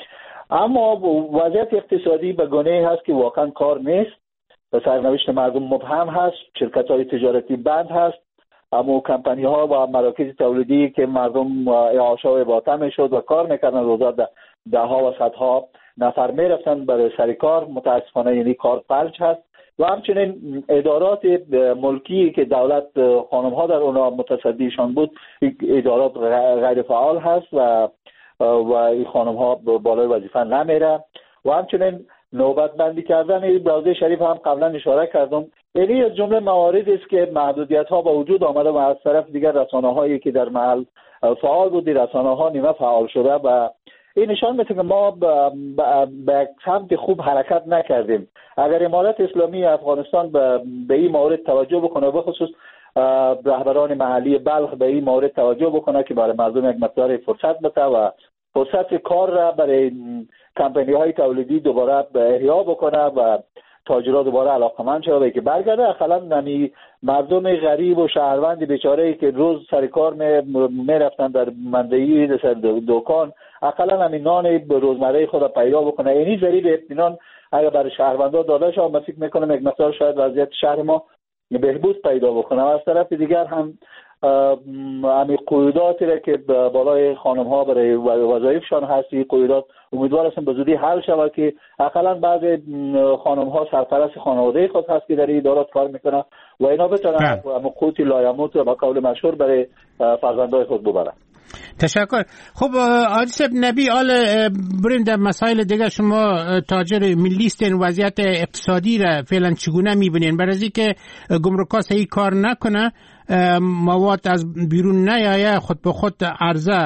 اما وضعیت اقتصادی به گونه‌ای هست که واقعا کار نیست و سرنوشت مردم مبهم هست. شرکت‌های تجارتی بند هست، اما کمپانی ها و مراکز تولیدی که مردم اعاشه و اباطه میشد و کار میکردن روزا ده, ده ها و صدها نفر میرفتن برای سر کار، متاسفانه یعنی کار فلج هست. و همچنین ادارات ملکی که دولت خانم ها در اونها متصدیشان بود، ادارات غیر فعال هست و و این خانم ها بالای وظیفه نمیره. و همچنین نوبت بندی کردن بازه شریف هم قبلا اشاره کردم، یعنی از جمله مواردی است که محدودیت ها با وجود آمده و از طرف دیگر رسانه هایی که در محل فعال بودی رسانه ها نیمه فعال شده و این نشان میده که ما به سمت خوب حرکت نکردیم. اگر امارت اسلامی افغانستان به این مورد توجه بکنه، به خصوص رهبران محلی بلخ به این مورد توجه بکنه که برای مردم یک مقدار فرصت بده و فرصت کار را برای کمپانی های تولیدی دوباره احیا بکنه و تاجرها دوباره علاقمند شده که برگرده، اقلا نمی مردم غریب و شهروند بیچاره‌ای که روز سر کار می رفتن در مندهی در دکان، اقلا همین نان روزمره خود پیدا بکنه. یعنی ذریب اطمینان اگر برای شهروندان داده شد، من فکر میکنم یک مقدار شاید وضعیت شهر ما بهبود پیدا بکنه. و از طرف دیگر هم همین قیوداتی را که بالای خانم ها برای وظایفشان هستی، قیودات امیدوار هستم به زودی حل شود که اقلا بعض خانم ها سرپرست خانواده خود هست که در این ادارات کار میکنه و اینا بتونن قوت لایموت و با قول مشهور برای فرزندای خود ببرن. تشکر. خب حاجی صاحب نبی، آل بریم در مسائل دیگه. شما تاجر ملی هستین، وضعیت اقتصادی را فعلا چگونه میبینین؟ برای از اینکه گمرک‌ها صحیح کار نکنه، مواد از بیرون نیایه، خود به خود عرضه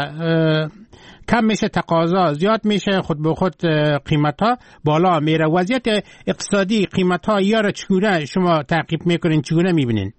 کم میشه، تقاضا زیاد میشه، خود به خود قیمت ها بالا میره. وضعیت اقتصادی قیمت ها یا را چگونه شما تعقیب میکنین، چگونه میبینین؟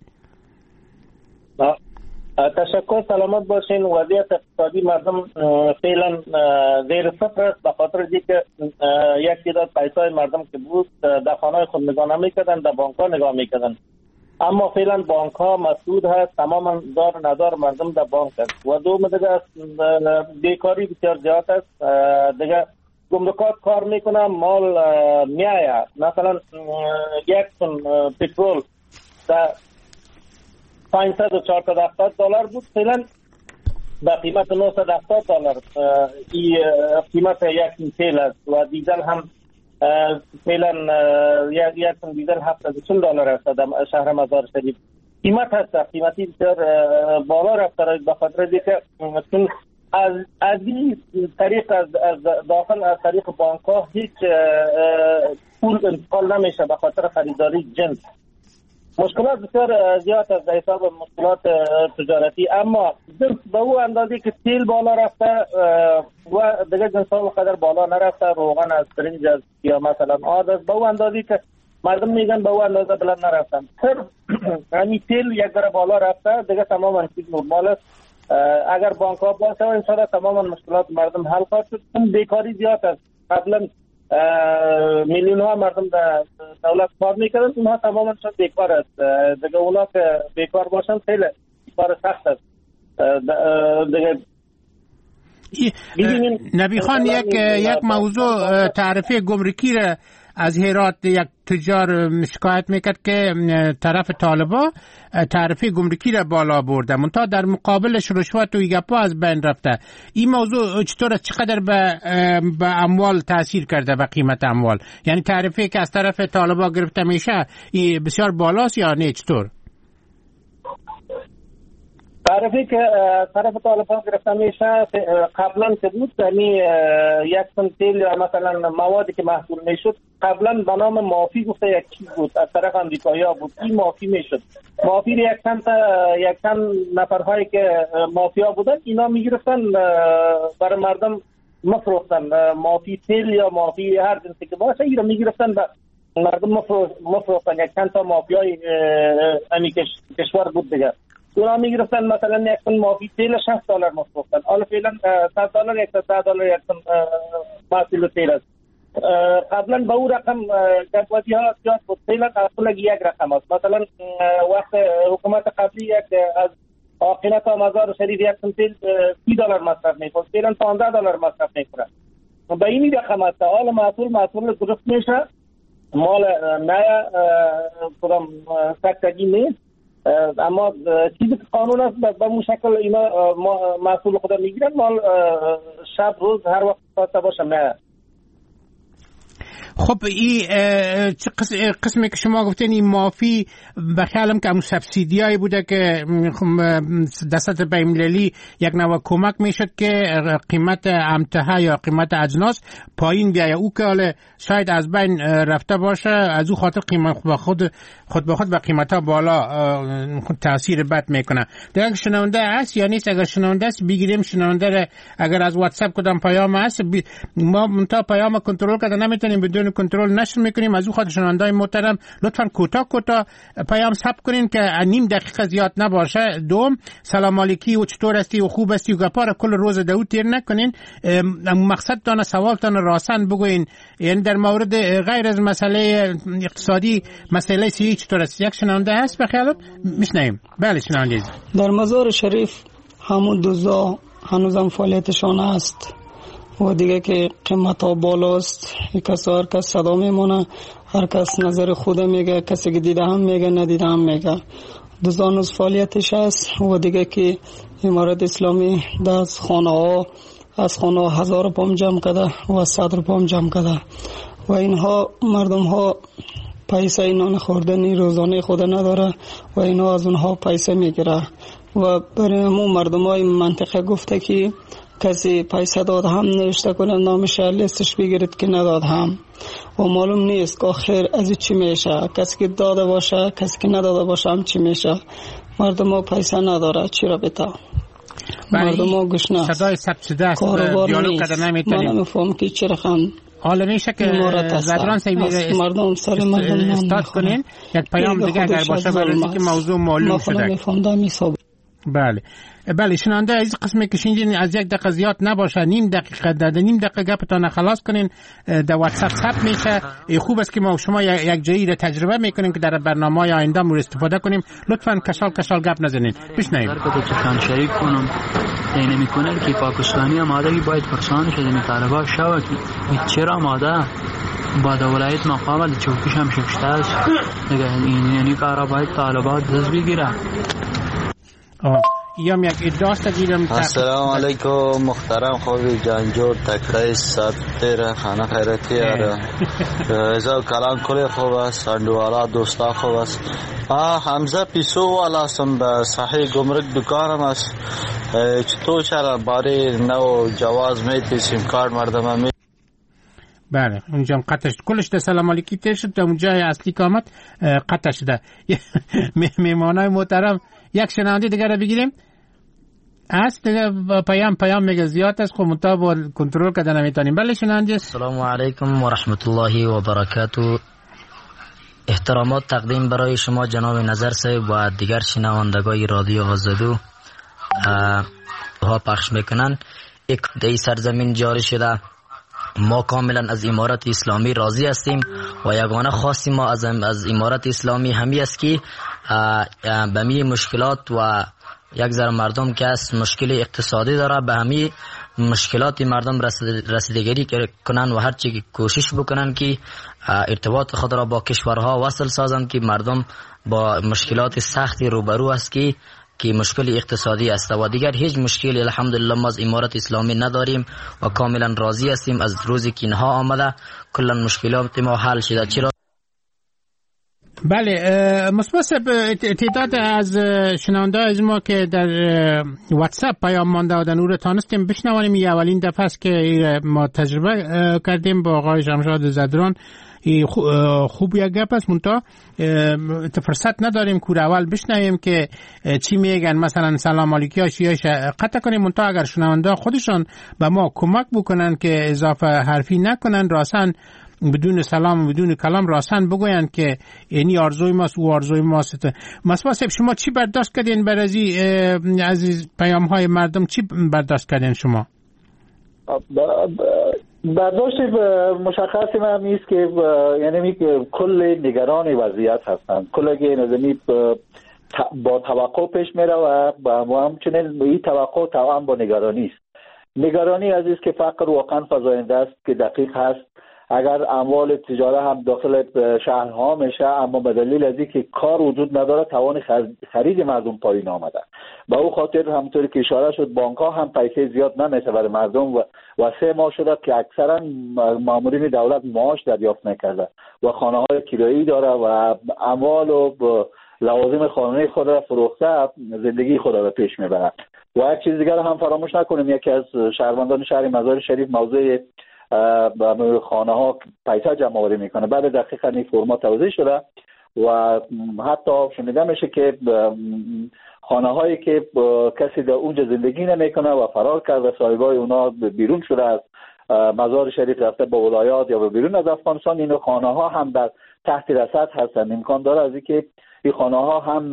تشکر، سلامت باشین. وضعیت اقتصادی مردم فعلا زیر صفر است، به خاطر اینکه یک تعداد پیسای مردم که بود در خانه خود نگاه نمیکردن، در بانک ها نگاه میکردن. اما فعلا بانک ها مسدود هست، تماما دار ندار مردم در بانک است. و دوم دیگه بیکاری بسیار زیاد است. دیگه گمرکات کار میکنه، مال میایه. مثلا یک تن پترول در پانصد و چهارصد و هفتاد دلار بود، فعلا به قیمت نهصد و هفتاد دلار این قیمت یک تیل است. و دیزل هم فعلا یک یک تن دیزل هفتاد و چهل دلار است در شهر مزار شریف. قیمت هست، قیمتی بسیار بالا رفته است، به خاطر اینکه چون از از این طریق از از داخل از طریق بانک ها هیچ پول انتقال نمیشه به خاطر خریداری جنس. مشکلات بسیار زیاد از حساب مشکلات تجارتی. اما به او اندازه که تیل بالا رفته و دیگه جنس ها قدر بالا نرفته، روغن از برنج از یا مثلا آرد است، به او اندازه که مردم میگن به او اندازه بلند نرفتن. صرف همین تیل یک ذره بالا رفته، دیگه تماما چیز نرمال است. اگر بانک ها باشه ان شاء الله تماما مشکلات مردم حل خواهد شد. چون بیکاری زیاد است. قبلا میلیون ها مردم در دولت کار میکردن، اونها تماما شد بیکار است. دیگه اونا که بیکار باشن خیلی کار سخت است. دیگه نبی خان یک یک موضوع تعرفه گمرکی را از هرات یک تجار شکایت میکرد که طرف طالبا تعرفه گمرکی را بالا برده، منتها در مقابلش رشوت و گپا از بین رفته. این موضوع چطور، چقدر به به اموال تاثیر کرده، به قیمت اموال؟ یعنی تعرفه که از طرف طالبا گرفته میشه بسیار بالاست یا نه؟ چطور تعرفی که طرف طالبان گرفته میشه قبلا که بود، یعنی یک تن تیل یا مثلا موادی که محصول میشد قبلا به نام مافی گفته یک چیز بود، از طرف امریکایی ها بود، این مافی میشد. مافی یک چند یک چند نفرهایی که مافیا بودن اینا میگرفتن برای مردم مفروختن. مافی تیل یا مافی هر جنسی که باشه اینا میگرفتن به مردم مفروختن. یک چند تا مافیای امی کشور بود دیگه، اونا میگرفتن مثلا یک تن مافی تیل شصت دلار مفروختن. حالا فعلا صد دلار یک صد دلار یک تن محصول تیل است. قبلا به او رقم گپوازی ها زیاد بود، فعلا اصلا یک رقم است. مثلا وقت حکومت قبلی یک از آقینه تا مزار شریف یک تن تیل سی دلار مصرف میکنه، فعلا پانزده دلار مصرف میکنه. به این رقم است. حال محصول محصول درست میشه، مال نه کدام سکتگی نیست، اما چیزی که قانون است به اون شکل اینا محصول خود میگیرن، مال شب روز هر وقت خواسته باشه نه. خب این قسمی که شما گفتین این معافی بخیالم که همون سبسیدیایی بوده که دستت بین‌المللی یک نوع کمک میشد که قیمت امتحه یا قیمت اجناس پایین بیایه، او که حالا شاید از بین رفته باشه، از او خاطر قیمت با خود خود به خود به قیمت ها بالا تاثیر بد میکنه. دیگه شنونده است یا نیست؟ اگر شنونده است بگیریم شنونده، اگر از واتساپ کدام پیام است ما منتها پیام کنترل کرده نمیتونیم، بدون کنترل نشر میکنیم. از او خاطر شنونده‌های محترم لطفاً کوتاه کوتاه پیام ثبت کنین که نیم دقیقه زیاد نباشه. دوم، سلام علیکی و چطور هستی و خوب هستی و گپار کل روز دو تیر نکنین، مقصدتان سوالتان راسن بگوین، یعنی در مورد غیر از مسئله اقتصادی مسئله سی چطور است. یک شنونده هست به خیالت میشنیم. بله شنونده. در مزار شریف همون دوزا هنوزم فعالیتشان است و دیگه که قیمت ها بالاست، کس هر کس صدا میمونه، هر کس نظر خود میگه، کسی که دیده هم میگه ندیده هم میگه. دوزانوز فعالیتش است و دیگه که امارت اسلامی از خانه ها از خانه ها هزار پام جمع کرده و صدر پام جمع کرده و اینها مردم ها پیسه نان خوردنی روزانه خود نداره و اینها از اونها پیسه میگیره و برای همون مردم های منطقه گفته که کسی پیسه داد هم نوشته کنه نامش لیستش بگیرید که نداد هم و معلوم نیست که آخر از چی میشه، کسی که داده باشه کسی که نداده باشه هم چی میشه. مردم ها پیسه نداره چی را بتا، مردم ها گشنه صدای سبسیده است، دیالوگ کرده نمیتونیم. من نمیفهم که چی رقم حالا میشه که زدران سیبیر مردم سر مردم استاد کنین یک پیام دیگه اگر باشه برای که موضوع معلوم شده. بله بله شنونده از قسمی که شنیدین از یک دقیقه زیاد نباشه، نیم دقیقه در نیم دقیقه گپتان خلاص کنین، در واتساپ ثبت میشه. خوب است که ما شما یک جایی را تجربه میکنیم که در برنامه‌های آینده مور استفاده کنیم. لطفاً کشال کشال گپ نزنین. بشنویم. چند شریک کنم این میکنه که پاکستانی آماده باید پرسان شده می طالبا شود چرا آماده بعد ولایت مقام چوکیش هم شکسته است دیگه، این یعنی کارا باید طالبات دست بگیره. آه یام یک ادعاست دیدم. السلام علیکم محترم خوبی جانجور تکرای ساتر خانه خیرتی اره ازا کلان کلی خوب است، اندوالا دوستا خوب است. حمزه پیسو والا سم به صحیح گمرک دکانم است. چطور چرا باری نو جواز میتی سیم کارت مردم هم. بله اونجا هم قطع شد کلش. در سلام علیکی تیر شد در اونجای اصلی که آمد قطع شده. میمانای محترم یک شنونده دیگر رو بگیریم. است دیگه پیام پیام میگه زیاد است، خب منطقه با کنترل کردن نمیتونیم. بله شنونده. السلام علیکم و رحمت الله و برکاته. احترامات تقدیم برای شما جناب نظر صاحب و دیگر شنوندگان رادیو آزادی ها پخش میکنن. یک دی سرزمین جاری شده، ما کاملا از امارت اسلامی راضی هستیم و یگانه خواستیم ما از از امارت اسلامی همی است که به می مشکلات و یک ذره مردم که از مشکل اقتصادی داره به همی مشکلات مردم رسیدگی کنن و هر چی کوشش بکنن که ارتباط خود را با کشورها وصل سازند که مردم با مشکلات سختی روبرو است که که مشکل اقتصادی است و دیگر هیچ مشکلی الحمدلله ما از امارت اسلامی نداریم و کاملا راضی هستیم. از روزی که اینها آمده کلا مشکلات ما حل شده. چرا؟ بله مصباح تعداد از شنونده از ما که در واتساپ پیام مانده و در نور تانستیم بشنوانیم. این اولین دفعه است که ما تجربه کردیم با آقای شمشاد زدران. خوب یک گپ است منتها فرصت نداریم کور اول بشنویم که چی میگن. مثلا سلام علیکی هاشیاش قطع کنیم منتها اگر شنونده خودشان به ما کمک بکنن که اضافه حرفی نکنن، راسن بدون سلام و بدون کلام راسن بگوین که اینی آرزوی ماست و آرزوی ماست. مصباح صاحب شما چی برداشت کردین بر از پیام های مردم؟ چی برداشت کردین شما؟ برداشت مشخصی من نیست که یعنی کل نگران وضعیت هستند، کل که نظامی با توقع پیش میره و با همچنین این توقع توام با نگرانی است. نگرانی از است که فقر واقعا فزاینده است که دقیق هست. اگر اموال تجاره هم داخل شهرها میشه، اما به دلیل از اینکه کار وجود نداره توان خرید مردم پایین آمده. به او خاطر همونطوری که اشاره شد بانک ها هم پیسه زیاد نمیشه برای مردم و, و سه ماه شده که اکثرا مامورین دولت معاش دریافت نکرده و خانه های کرایی داره و اموال و لوازم خانه خود را فروخته زندگی خود را پیش میبرد. و یک چیز دیگر هم فراموش نکنیم، یکی از شهروندان شهر مزار شریف موضوع خانه ها پیسه جمع آوری میکنه. بعد دقیقاً این فرما توضیح شده و حتی شنیده میشه که خانه هایی که کسی در اونجا زندگی نمیکنه و فرار کرده، صاحبای اونا بیرون شده از مزار شریف رفته به ولایات یا به بیرون از افغانستان، این خانه ها هم در تحت رصد هستند. امکان داره از اینکه این خانه ها هم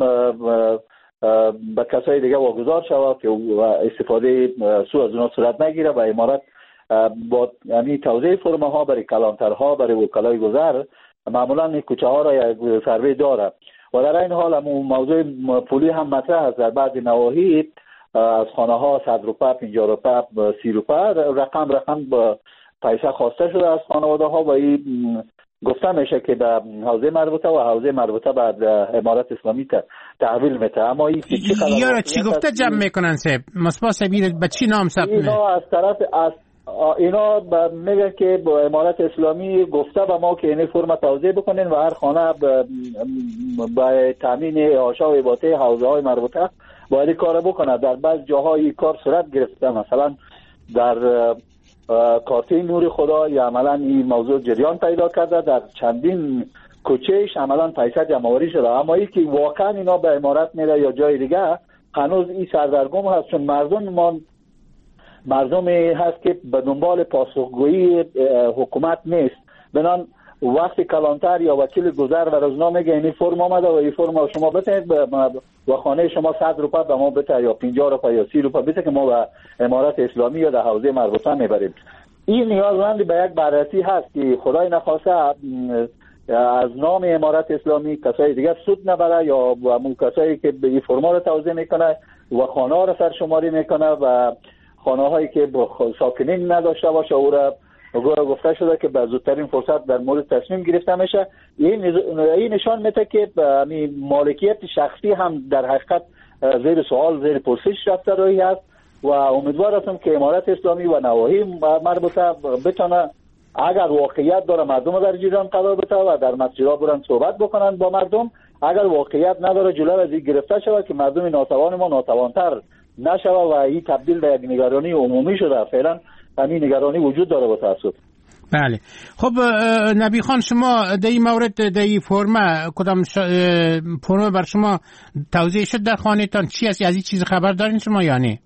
به کسای دیگه واگذار شود که استفاده سو از اونا صورت نگیره و امارت با یعنی توزیع فرمه ها برای کلانترها، برای وکلای گذر معمولا این کوچه ها را یک سروی داره و در این حال هم موضوع پولی هم مطرح است. در بعضی نواحی از خانه ها صد روپه، پنجاه روپه، سی روپه رقم رقم پیسه خواسته شده از خانواده ها و این گفته میشه که به حوزه مربوطه و حوزه مربوطه بعد امارت اسلامی تحویل میده. اما این چی یارا چی گفته جمع میکنن صاحب مصباح صاحب به چی نام ثبت اینا از طرف از اینا میگن که با امارت اسلامی گفته به ما که این فرم توزیع بکنین و هر خانه به تامین آشا و ایباته حوزه های مربوطه باید کار بکنه. در بعض جاهای کار صورت گرفته، مثلا در کارته نور خدا یا عملا این موضوع جریان پیدا کرده، در چندین کوچهش عملا پیسه جمع‌آوری شده، اما ای که واقعا اینا به امارت میره یا جای دیگه هنوز این سردرگم هست، چون مردم ما مردمی هست که به دنبال پاسخگویی حکومت نیست. بنان وقتی کلانتر یا وکیل گذر و روزنامه میگه این فرم آمده و این فرم شما بتید و خانه شما صد روپه به ما بده یا پنجاه روپه یا سی روپه بده که ما به امارت اسلامی یا در حوزه مربوطه میبریم. این نیازمند به یک بررسی هست که خدای نخواسته از نام امارت اسلامی کسای دیگه سود نبره یا همون کسایی که به این فرما رو توزیع میکنه و خانه ها رو سرشماری میکنه و خانه هایی که ساکنین نداشته باشه او را گفته شده که به زودترین فرصت در مورد تصمیم گرفته میشه. این نشان میده که مالکیت شخصی هم در حقیقت زیر سوال زیر پرسش رفته روی است و امیدوار هستم که امارت اسلامی و نواحی مربوطه بتونه اگر واقعیت داره مردم در جریان قرار بده و در مسجدها برن صحبت بکنن با مردم، اگر واقعیت نداره جلو از این گرفته شود که مردم ناتوان ما ناتوانتر نشود و این تبدیل به یک نگرانی عمومی شده. فعلا همین نگرانی وجود داره با تاسف. بله. خب نبی خان شما در این مورد در این فرم کدام ش... فرم بر شما توضیح شد در خانه تان چی است؟ از این چیز خبر دارین شما یا نه؟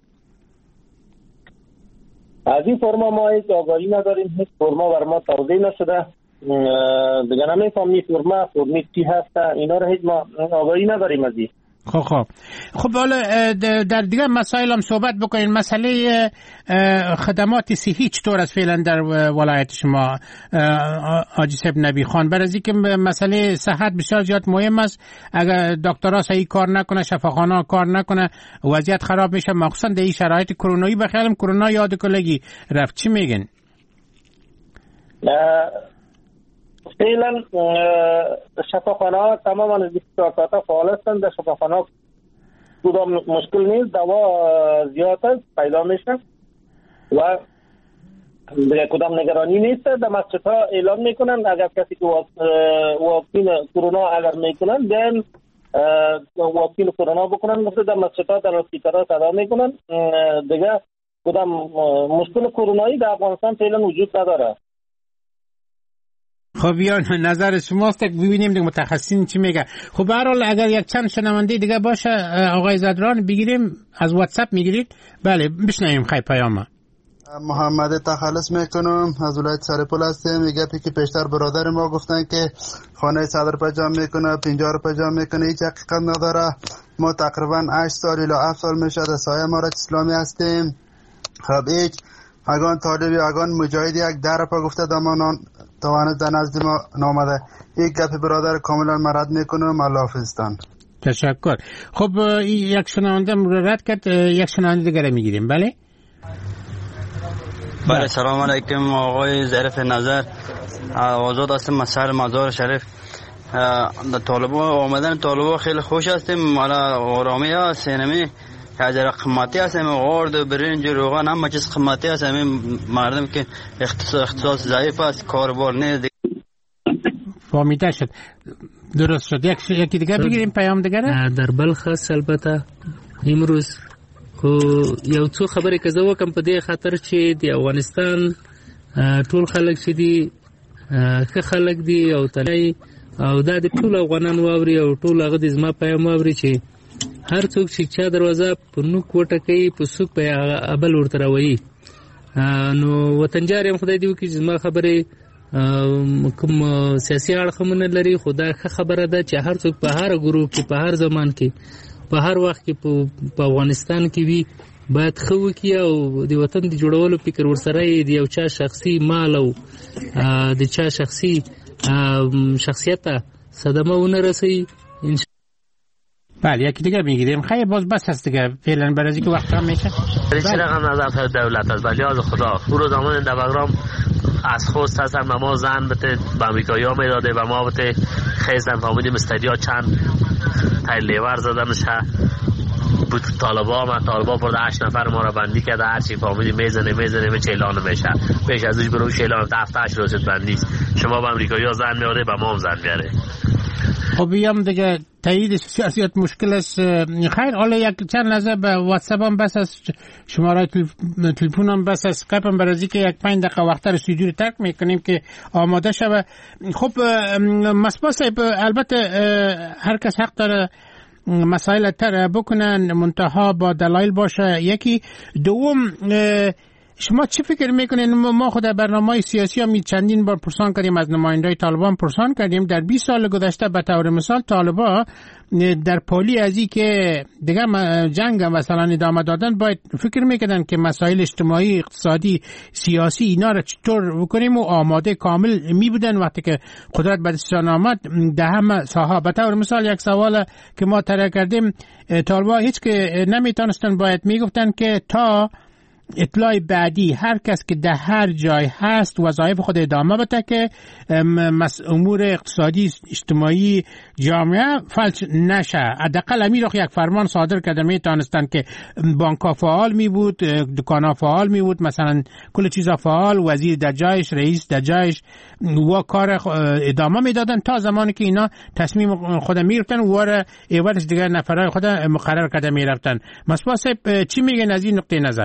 از این فرما ما هیچ آگاهی نداریم، هیچ فرما بر ما توضیح نشده. دیگه نمیفهم این فرما فرمی چی هست اینا رو هیچ ما آگاهی نداریم از این. خب خب خب حالا در دیگه مسائل هم صحبت بکنین. مسئله خدمات صحی چطور است فعلا در ولایت شما حاجی صاحب نبی خان؟ برای اینکه مسئله صحت بسیار زیاد مهم است. اگر دکترها صحیح کار نکنه، شفاخانه کار نکنه، وضعیت خراب میشه، مخصوصا در این شرایط کرونایی. بخیالم کرونا یاد کلگی رفت، چی میگن؟ فعلا شفاخانه ها تماما بیست و چهار ساعته فعال هستند. در شفاخانه ها کدام مشکل نیست، دوا زیاد است پیدا میشه و دیگه کدام نگرانی نیست. در مسجد ها اعلام میکنن اگر کسی که واکسین کرونا اگر میکنن بیان واکسین کرونا بکنن. مثل در مسجد ها در اسپیتال ها صدا میکنن. دیگه کدام مشکل کرونایی در افغانستان فعلا وجود نداره. خب یا نظر شماست که ببینیم دیگه متخصصین چی میگه. خب به هر حال اگر یک چند شنونده دیگه باشه آقای زدران بگیریم، از واتساپ میگیرید؟ بله بشنویم. خیلی پیام محمد تخلص میکنم از ولایت سرپل هستم. میگه که پیشتر برادر ما گفتن که خانه صد روپه جمع میکنه، پنجاه روپه جمع میکنه، هیچ حقیقت نداره. ما تقریبا هشت سال الی هفت سال میشه در سایه امارت اسلامی هستیم. خب هیچ اگان طالبی اگان مجاهدی یک در روپه گفته دمانان توانت در نزد ما نامده. یک گپ برادر کاملا مرد میکنم. الله حافظتان. تشکر. خب یک شنونده رد کرد، یک شنونده دیگه میگیریم. بله بله سلام علیکم آقای ظریف نظر. آزاد هستم مسئله مزار شریف. طالبان آمدن طالبان خیلی خوش هستیم، مالا آرامی هست، اینمی حجر قیمتی هست، همه آرد و برنج و روغن همه چیز قیمتی هست. همه مردم که اختصاص ضعیف است، کاربار نیست. فهمیده شد، درست شد. یک یکی دیگه بگیریم پیام دیگه. در بلخ البته امروز خو یو څو خبرې که زه وکم په دې خاطر چې د افغانستان ټول خلک چې دي ښه خلک دي او تنهی او دا د ټول افغانانو واوري او ټول هغه د زما پیام واوري چې هر څوک چې چا دروازه په نوک وټکوي په سوک په ابل ورته راوایي. نو وطنجار یم، خدای دې وکړي چې زما خبرې کوم سیاسي اړخ هم نه لري، خو دا ښه خبره ده چې هر څوک په هر ګروپ کې په هر زمان کې په هر وخت کې په افغانستان کې وي باید ښه وکړي او د وطن د جوړولو فکر ورسره یې د یو چا شخصي مال او د چا شخصي شخصیت صدمه ونه رسوي. بله یکی دیگه میگیریم. خیلی باز بس هست دیگه فعلا برای اینکه وقت هم میشه. ولی چرا هم نظر دولت است ولی از خدا او رو زمان دباغرام از خوست هستن و ما زن بته به امریکایی ها میداده و ما بته خیزن فهمیدیم استادیا چند تایل لیور زدنشه بود طالبا ما طالبا برده هشت نفر ما را بندی کرده، هرچی فهمیدیم میزنه میزنه به چیلان میشه پیش ازش برو چیلان تفتش روشت بندیست. شما به امریکایی ها زن میاره به ما هم زن میاره. خب بیام دیگه تایید سیاست مشکل است. خیر حالا یک چند لحظه به واتساپ هم بس است، شماره تلفن هم بس است، اسکایپ هم برای که یک پنج دقیقه وقت رو استودیو رو ترک میکنیم که آماده شود. خب مصباح صاحب البته هر کس حق داره مسائل تر بکنن منتها با دلایل باشه. یکی دوم شما چی فکر میکنین؟ ما خود در برنامه سیاسی هم چندین بار پرسان کردیم از نمایندای طالبان، پرسان کردیم در بیست سال گذشته به طور مثال طالبان در پالی از این که دیگه جنگ مثلا ادامه دادن باید فکر میکردن که مسائل اجتماعی اقتصادی سیاسی اینا را چطور بکنیم و آماده کامل میبودن وقتی که قدرت به دستشان آمد در همه ساحه. به طور مثال یک سوال که ما طرح کردیم، طالبان هیچ که نمیتونستن باید میگفتن که تا اطلاع بعدی هر کس که در هر جای هست وظایف خود ادامه بده که امور اقتصادی اجتماعی جامعه فلج نشه. حداقل امیر یک فرمان صادر کرده میتونستن که بانک‌ها فعال می بود، دکان‌ها فعال می بود، مثلا کل چیزا فعال، وزیر در جایش، رئیس در جایش و کار ادامه میدادن تا زمانی که اینا تصمیم خود میگرفتن و ایوارش دیگر نفرای خود مقرر کرده میرفتن. مصباح صاحب چی میگن از این نقطه نظر؟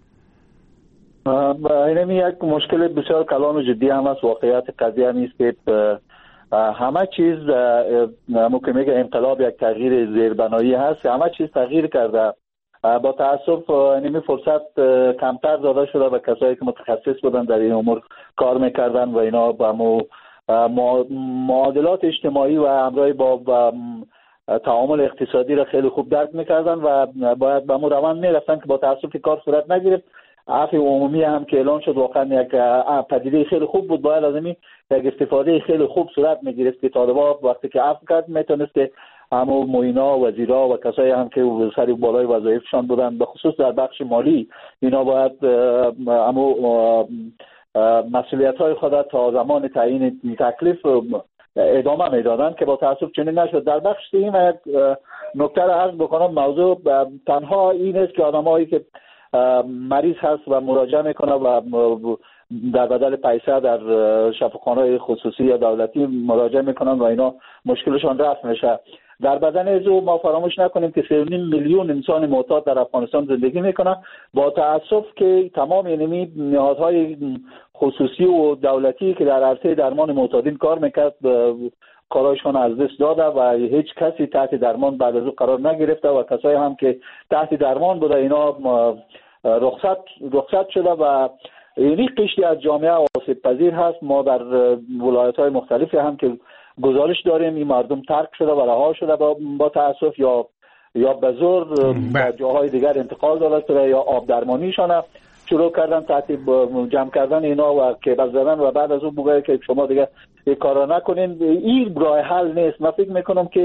اینمی یک مشکل بسیار کلان و جدی هم است. واقعیت قضیه هم است که همه چیز ممکن میگه انقلاب یک تغییر زیربنایی هست، همه چیز تغییر کرده. با تاسف اینمی فرصت کمتر داده شده به کسایی که متخصص بودن در این امور کار میکردن و اینا با معادلات اجتماعی و همراه با تعامل اقتصادی را خیلی خوب درک میکردن و باید به مو روان میرفتن که با تاسف کار صورت نگرفت. عفو عمومی هم که اعلان شد واقعا یک پدیده خیلی خوب بود، باید لازمی یک استفاده خیلی خوب صورت میگرفت که طالبان وقتی که عفو کرد میتونست که همو موینا وزیرا و کسایی هم که سر بالای وظایفشان بودن به خصوص در بخش مالی اینا باید همو مسئولیت های خود تا زمان تعیین تکلیف ادامه میدادن که با تاسف چنین نشد. در بخش این نکته را عرض بکنم، موضوع تنها این است که آدمایی که مریض هست و مراجعه میکنه و در بدل پیسه در شفاخانه‌های خصوصی یا دولتی مراجعه میکنن و اینا مشکلشان رفع میشه. در بدن ازو ما فراموش نکنیم که سه و نیم میلیون انسان معتاد در افغانستان زندگی میکنن. با تاسف که تمام اینمی نهادهای خصوصی و دولتی که در عرصه درمان معتادین کار میکرد کارایشان از دست داده و هیچ کسی تحت درمان بعد از او قرار نگرفته و کسایی هم که تحت درمان بوده اینا رخصت رخصت شده و اینی قشری از جامعه آسیب پذیر هست. ما در ولایت‌های مختلفی هم که گزارش داریم این مردم ترک شده و رها شده با, با تاسف یا یا به زور به جاهای دیگر انتقال داده شده یا آب درمانیشان شروع کردن تحت جمع کردن اینا و کیبل زدن و بعد از اون بگه که شما دیگه این کارا نکنین. این راه حل نیست. من فکر میکنم که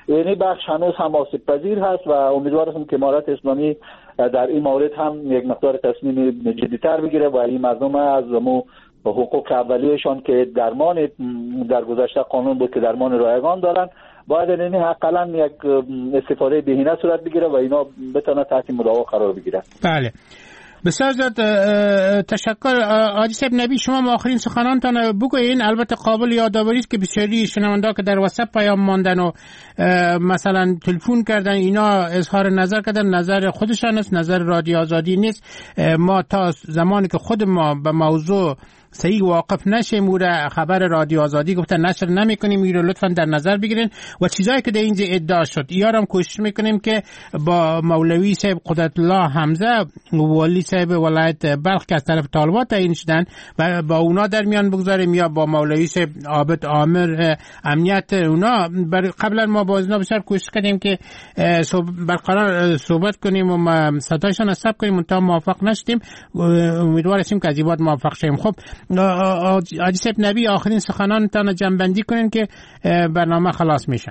یعنی بخش هنوز هم آسیب پذیر هست و امیدوارم که امارت اسلامی در این مورد هم یک مقدار تصمیم جدی‌تر بگیره و این مردم از مو حقوق اولیه‌شان که درمان در گذشته قانون بود که درمان رایگان دارن باید یعنی حداقل یک استفاده بهینه صورت بگیره و اینا بتونه تحت مداوا قرار بگیره. بله بسیار زیاد تشکر. حاجی صاحب نبی شما ما آخرین سخنانتان بگوین. البته قابل یادآوری است که بسیاری شنونده که در واتساپ پیام ماندن و مثلا تلفن کردن اینا اظهار نظر کردن، نظر خودشان است، نظر رادیو آزادی نیست. ما تا زمانی که خود ما به موضوع صحیح واقف نشیم و خبر رادیو آزادی گفتن نشر نمیکنیم، این رو لطفا در نظر بگیرین و چیزایی که در اینجا ادعا شد یارم کوشش میکنیم که با مولوی صاحب قدرت الله حمزه والی صاحب ولایت بلخ که از طرف طالبان تعیین شدن و با اونا در میان بگذاریم یا با مولوی صاحب عابد عامر امنیت اونا. قبلا ما با اینا بسیار کوشش کردیم که برقرار صحبت کنیم و صدایشان حساب کنیم تا موافق نشدیم. امیدوار هستیم که از این بعد موافق شیم. خب حاجی صاحب نبی آخرین سخنانتان جمع‌بندی کنین که برنامه خلاص میشه.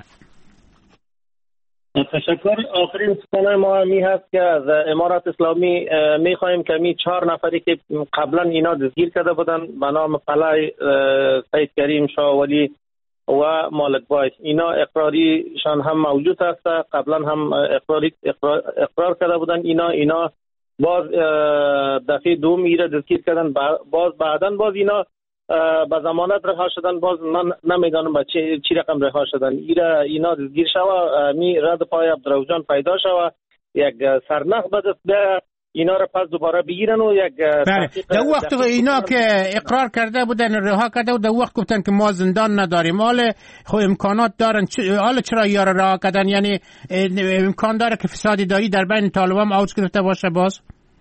تشکر. آخرین سخنان ما می هست که از امارت اسلامی می خواهیم که می چهار نفری که قبلا اینا دستگیر کرده بودن به نام فلای سید کریم شاه ولی و مالک بای، اینا اقراریشان هم موجود است. قبلا هم اقراری اقرار, اقرار کرده بودن اینا اینا باز دفعه دوم ایره دستگیر کردن، باز بعداً باز اینا به ضمانت رها شدن، باز من نمیدانم با چی, چی رقم رها شدن. ایره اینا دستگیر شوه می رد پای عبدالرحمن پیدا شوه یک سرنخ به دست به اینا را پس دوباره بگیرن و یک در وقت اینا که اقرار کرده بودن رها کرده و در وقت گفتن که ما زندان نداریم، حالا خب امکانات دارن، حالا چرا یارا رها کردن؟ یعنی امکان داره که فساد اداری در بین طالبان اوج گرفته باشه؟ باز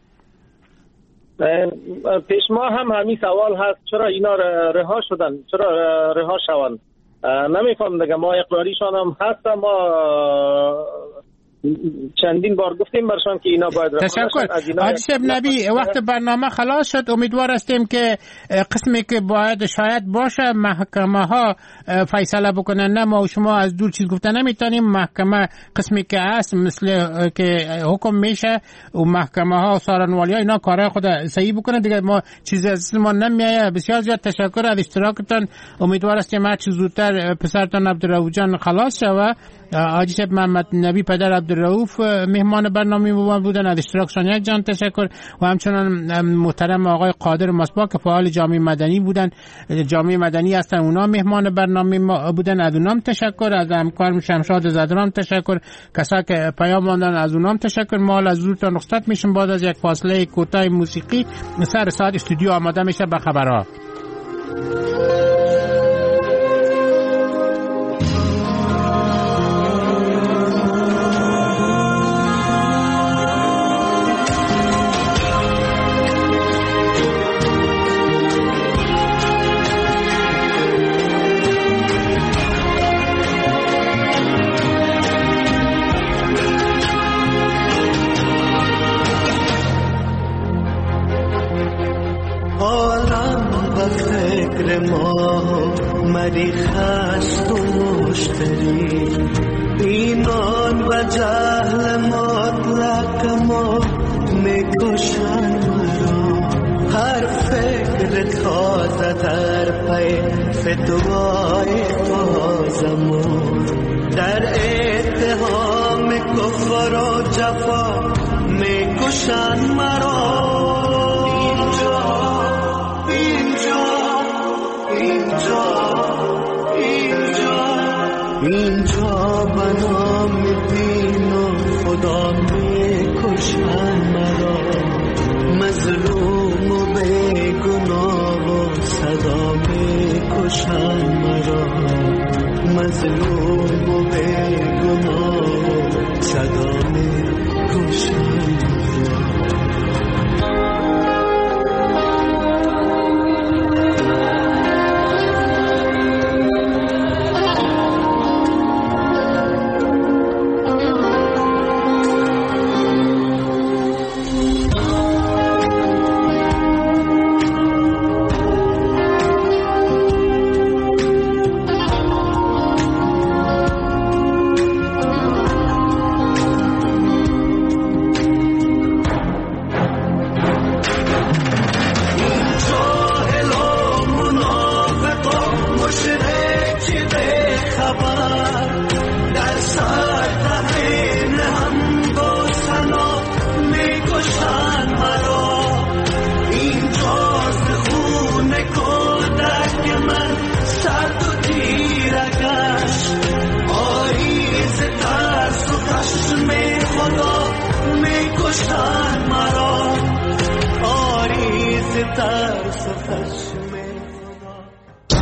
پیش ما هم همین سوال هست، چرا اینا رها شدن، چرا رها شوند؟ نمیفهم دیگه. ما اقراریشان هم هست، ما چندین بار گفتیم برشان که اینا باید رها شد. تشکر. حاجی صاحب نبی وقت برنامه خلاص شد. امیدوار هستیم که قسمی که باید شاید باشه محکمه ها فیصله بکنن، نه ما و شما از دور چیز گفتن نمیتونیم. محکمه قسمی که هست مثل که حکم میشه و محکمه ها و سارنوالی ها اینا کارهای خود صحیح بکنن دیگه. ما چیزی از ما نمیایه. بسیار زیاد تشکر از اشتراکتان. امیدوار هستیم هر چه زودتر پسرتان عبدالرؤوف جان خلاص شوه. حاجی صاحب محمد نبی پدر عبدالرؤوف مهمان برنامه ما بودن. از اشتراکشان یک جان تشکر و همچنان محترم آقای قادر مصباح که فعال جامعه مدنی بودن، جامعه مدنی هستن، اونا مهمان برنامه ما بودن. از اونام تشکر. از همکارم شمشاد زدران تشکر. کسا که پیام ماندن از اونام تشکر. ما از زودتان رخصت میشیم بعد از یک فاصله کوتاه موسیقی. سر ساعت استودیو آماده میشه به خبرها. مری خست و مشتری ایمان و جهل مطلق ما میکشن مرا. هر فکر تازه در پی فتوای تازمون در اتهام کفر و جفا میکشن مرا. اینجا بنام دین و خدا می کشن مرا. مظلوم و بیگناه و صدا می کشن مرا. مظلوم و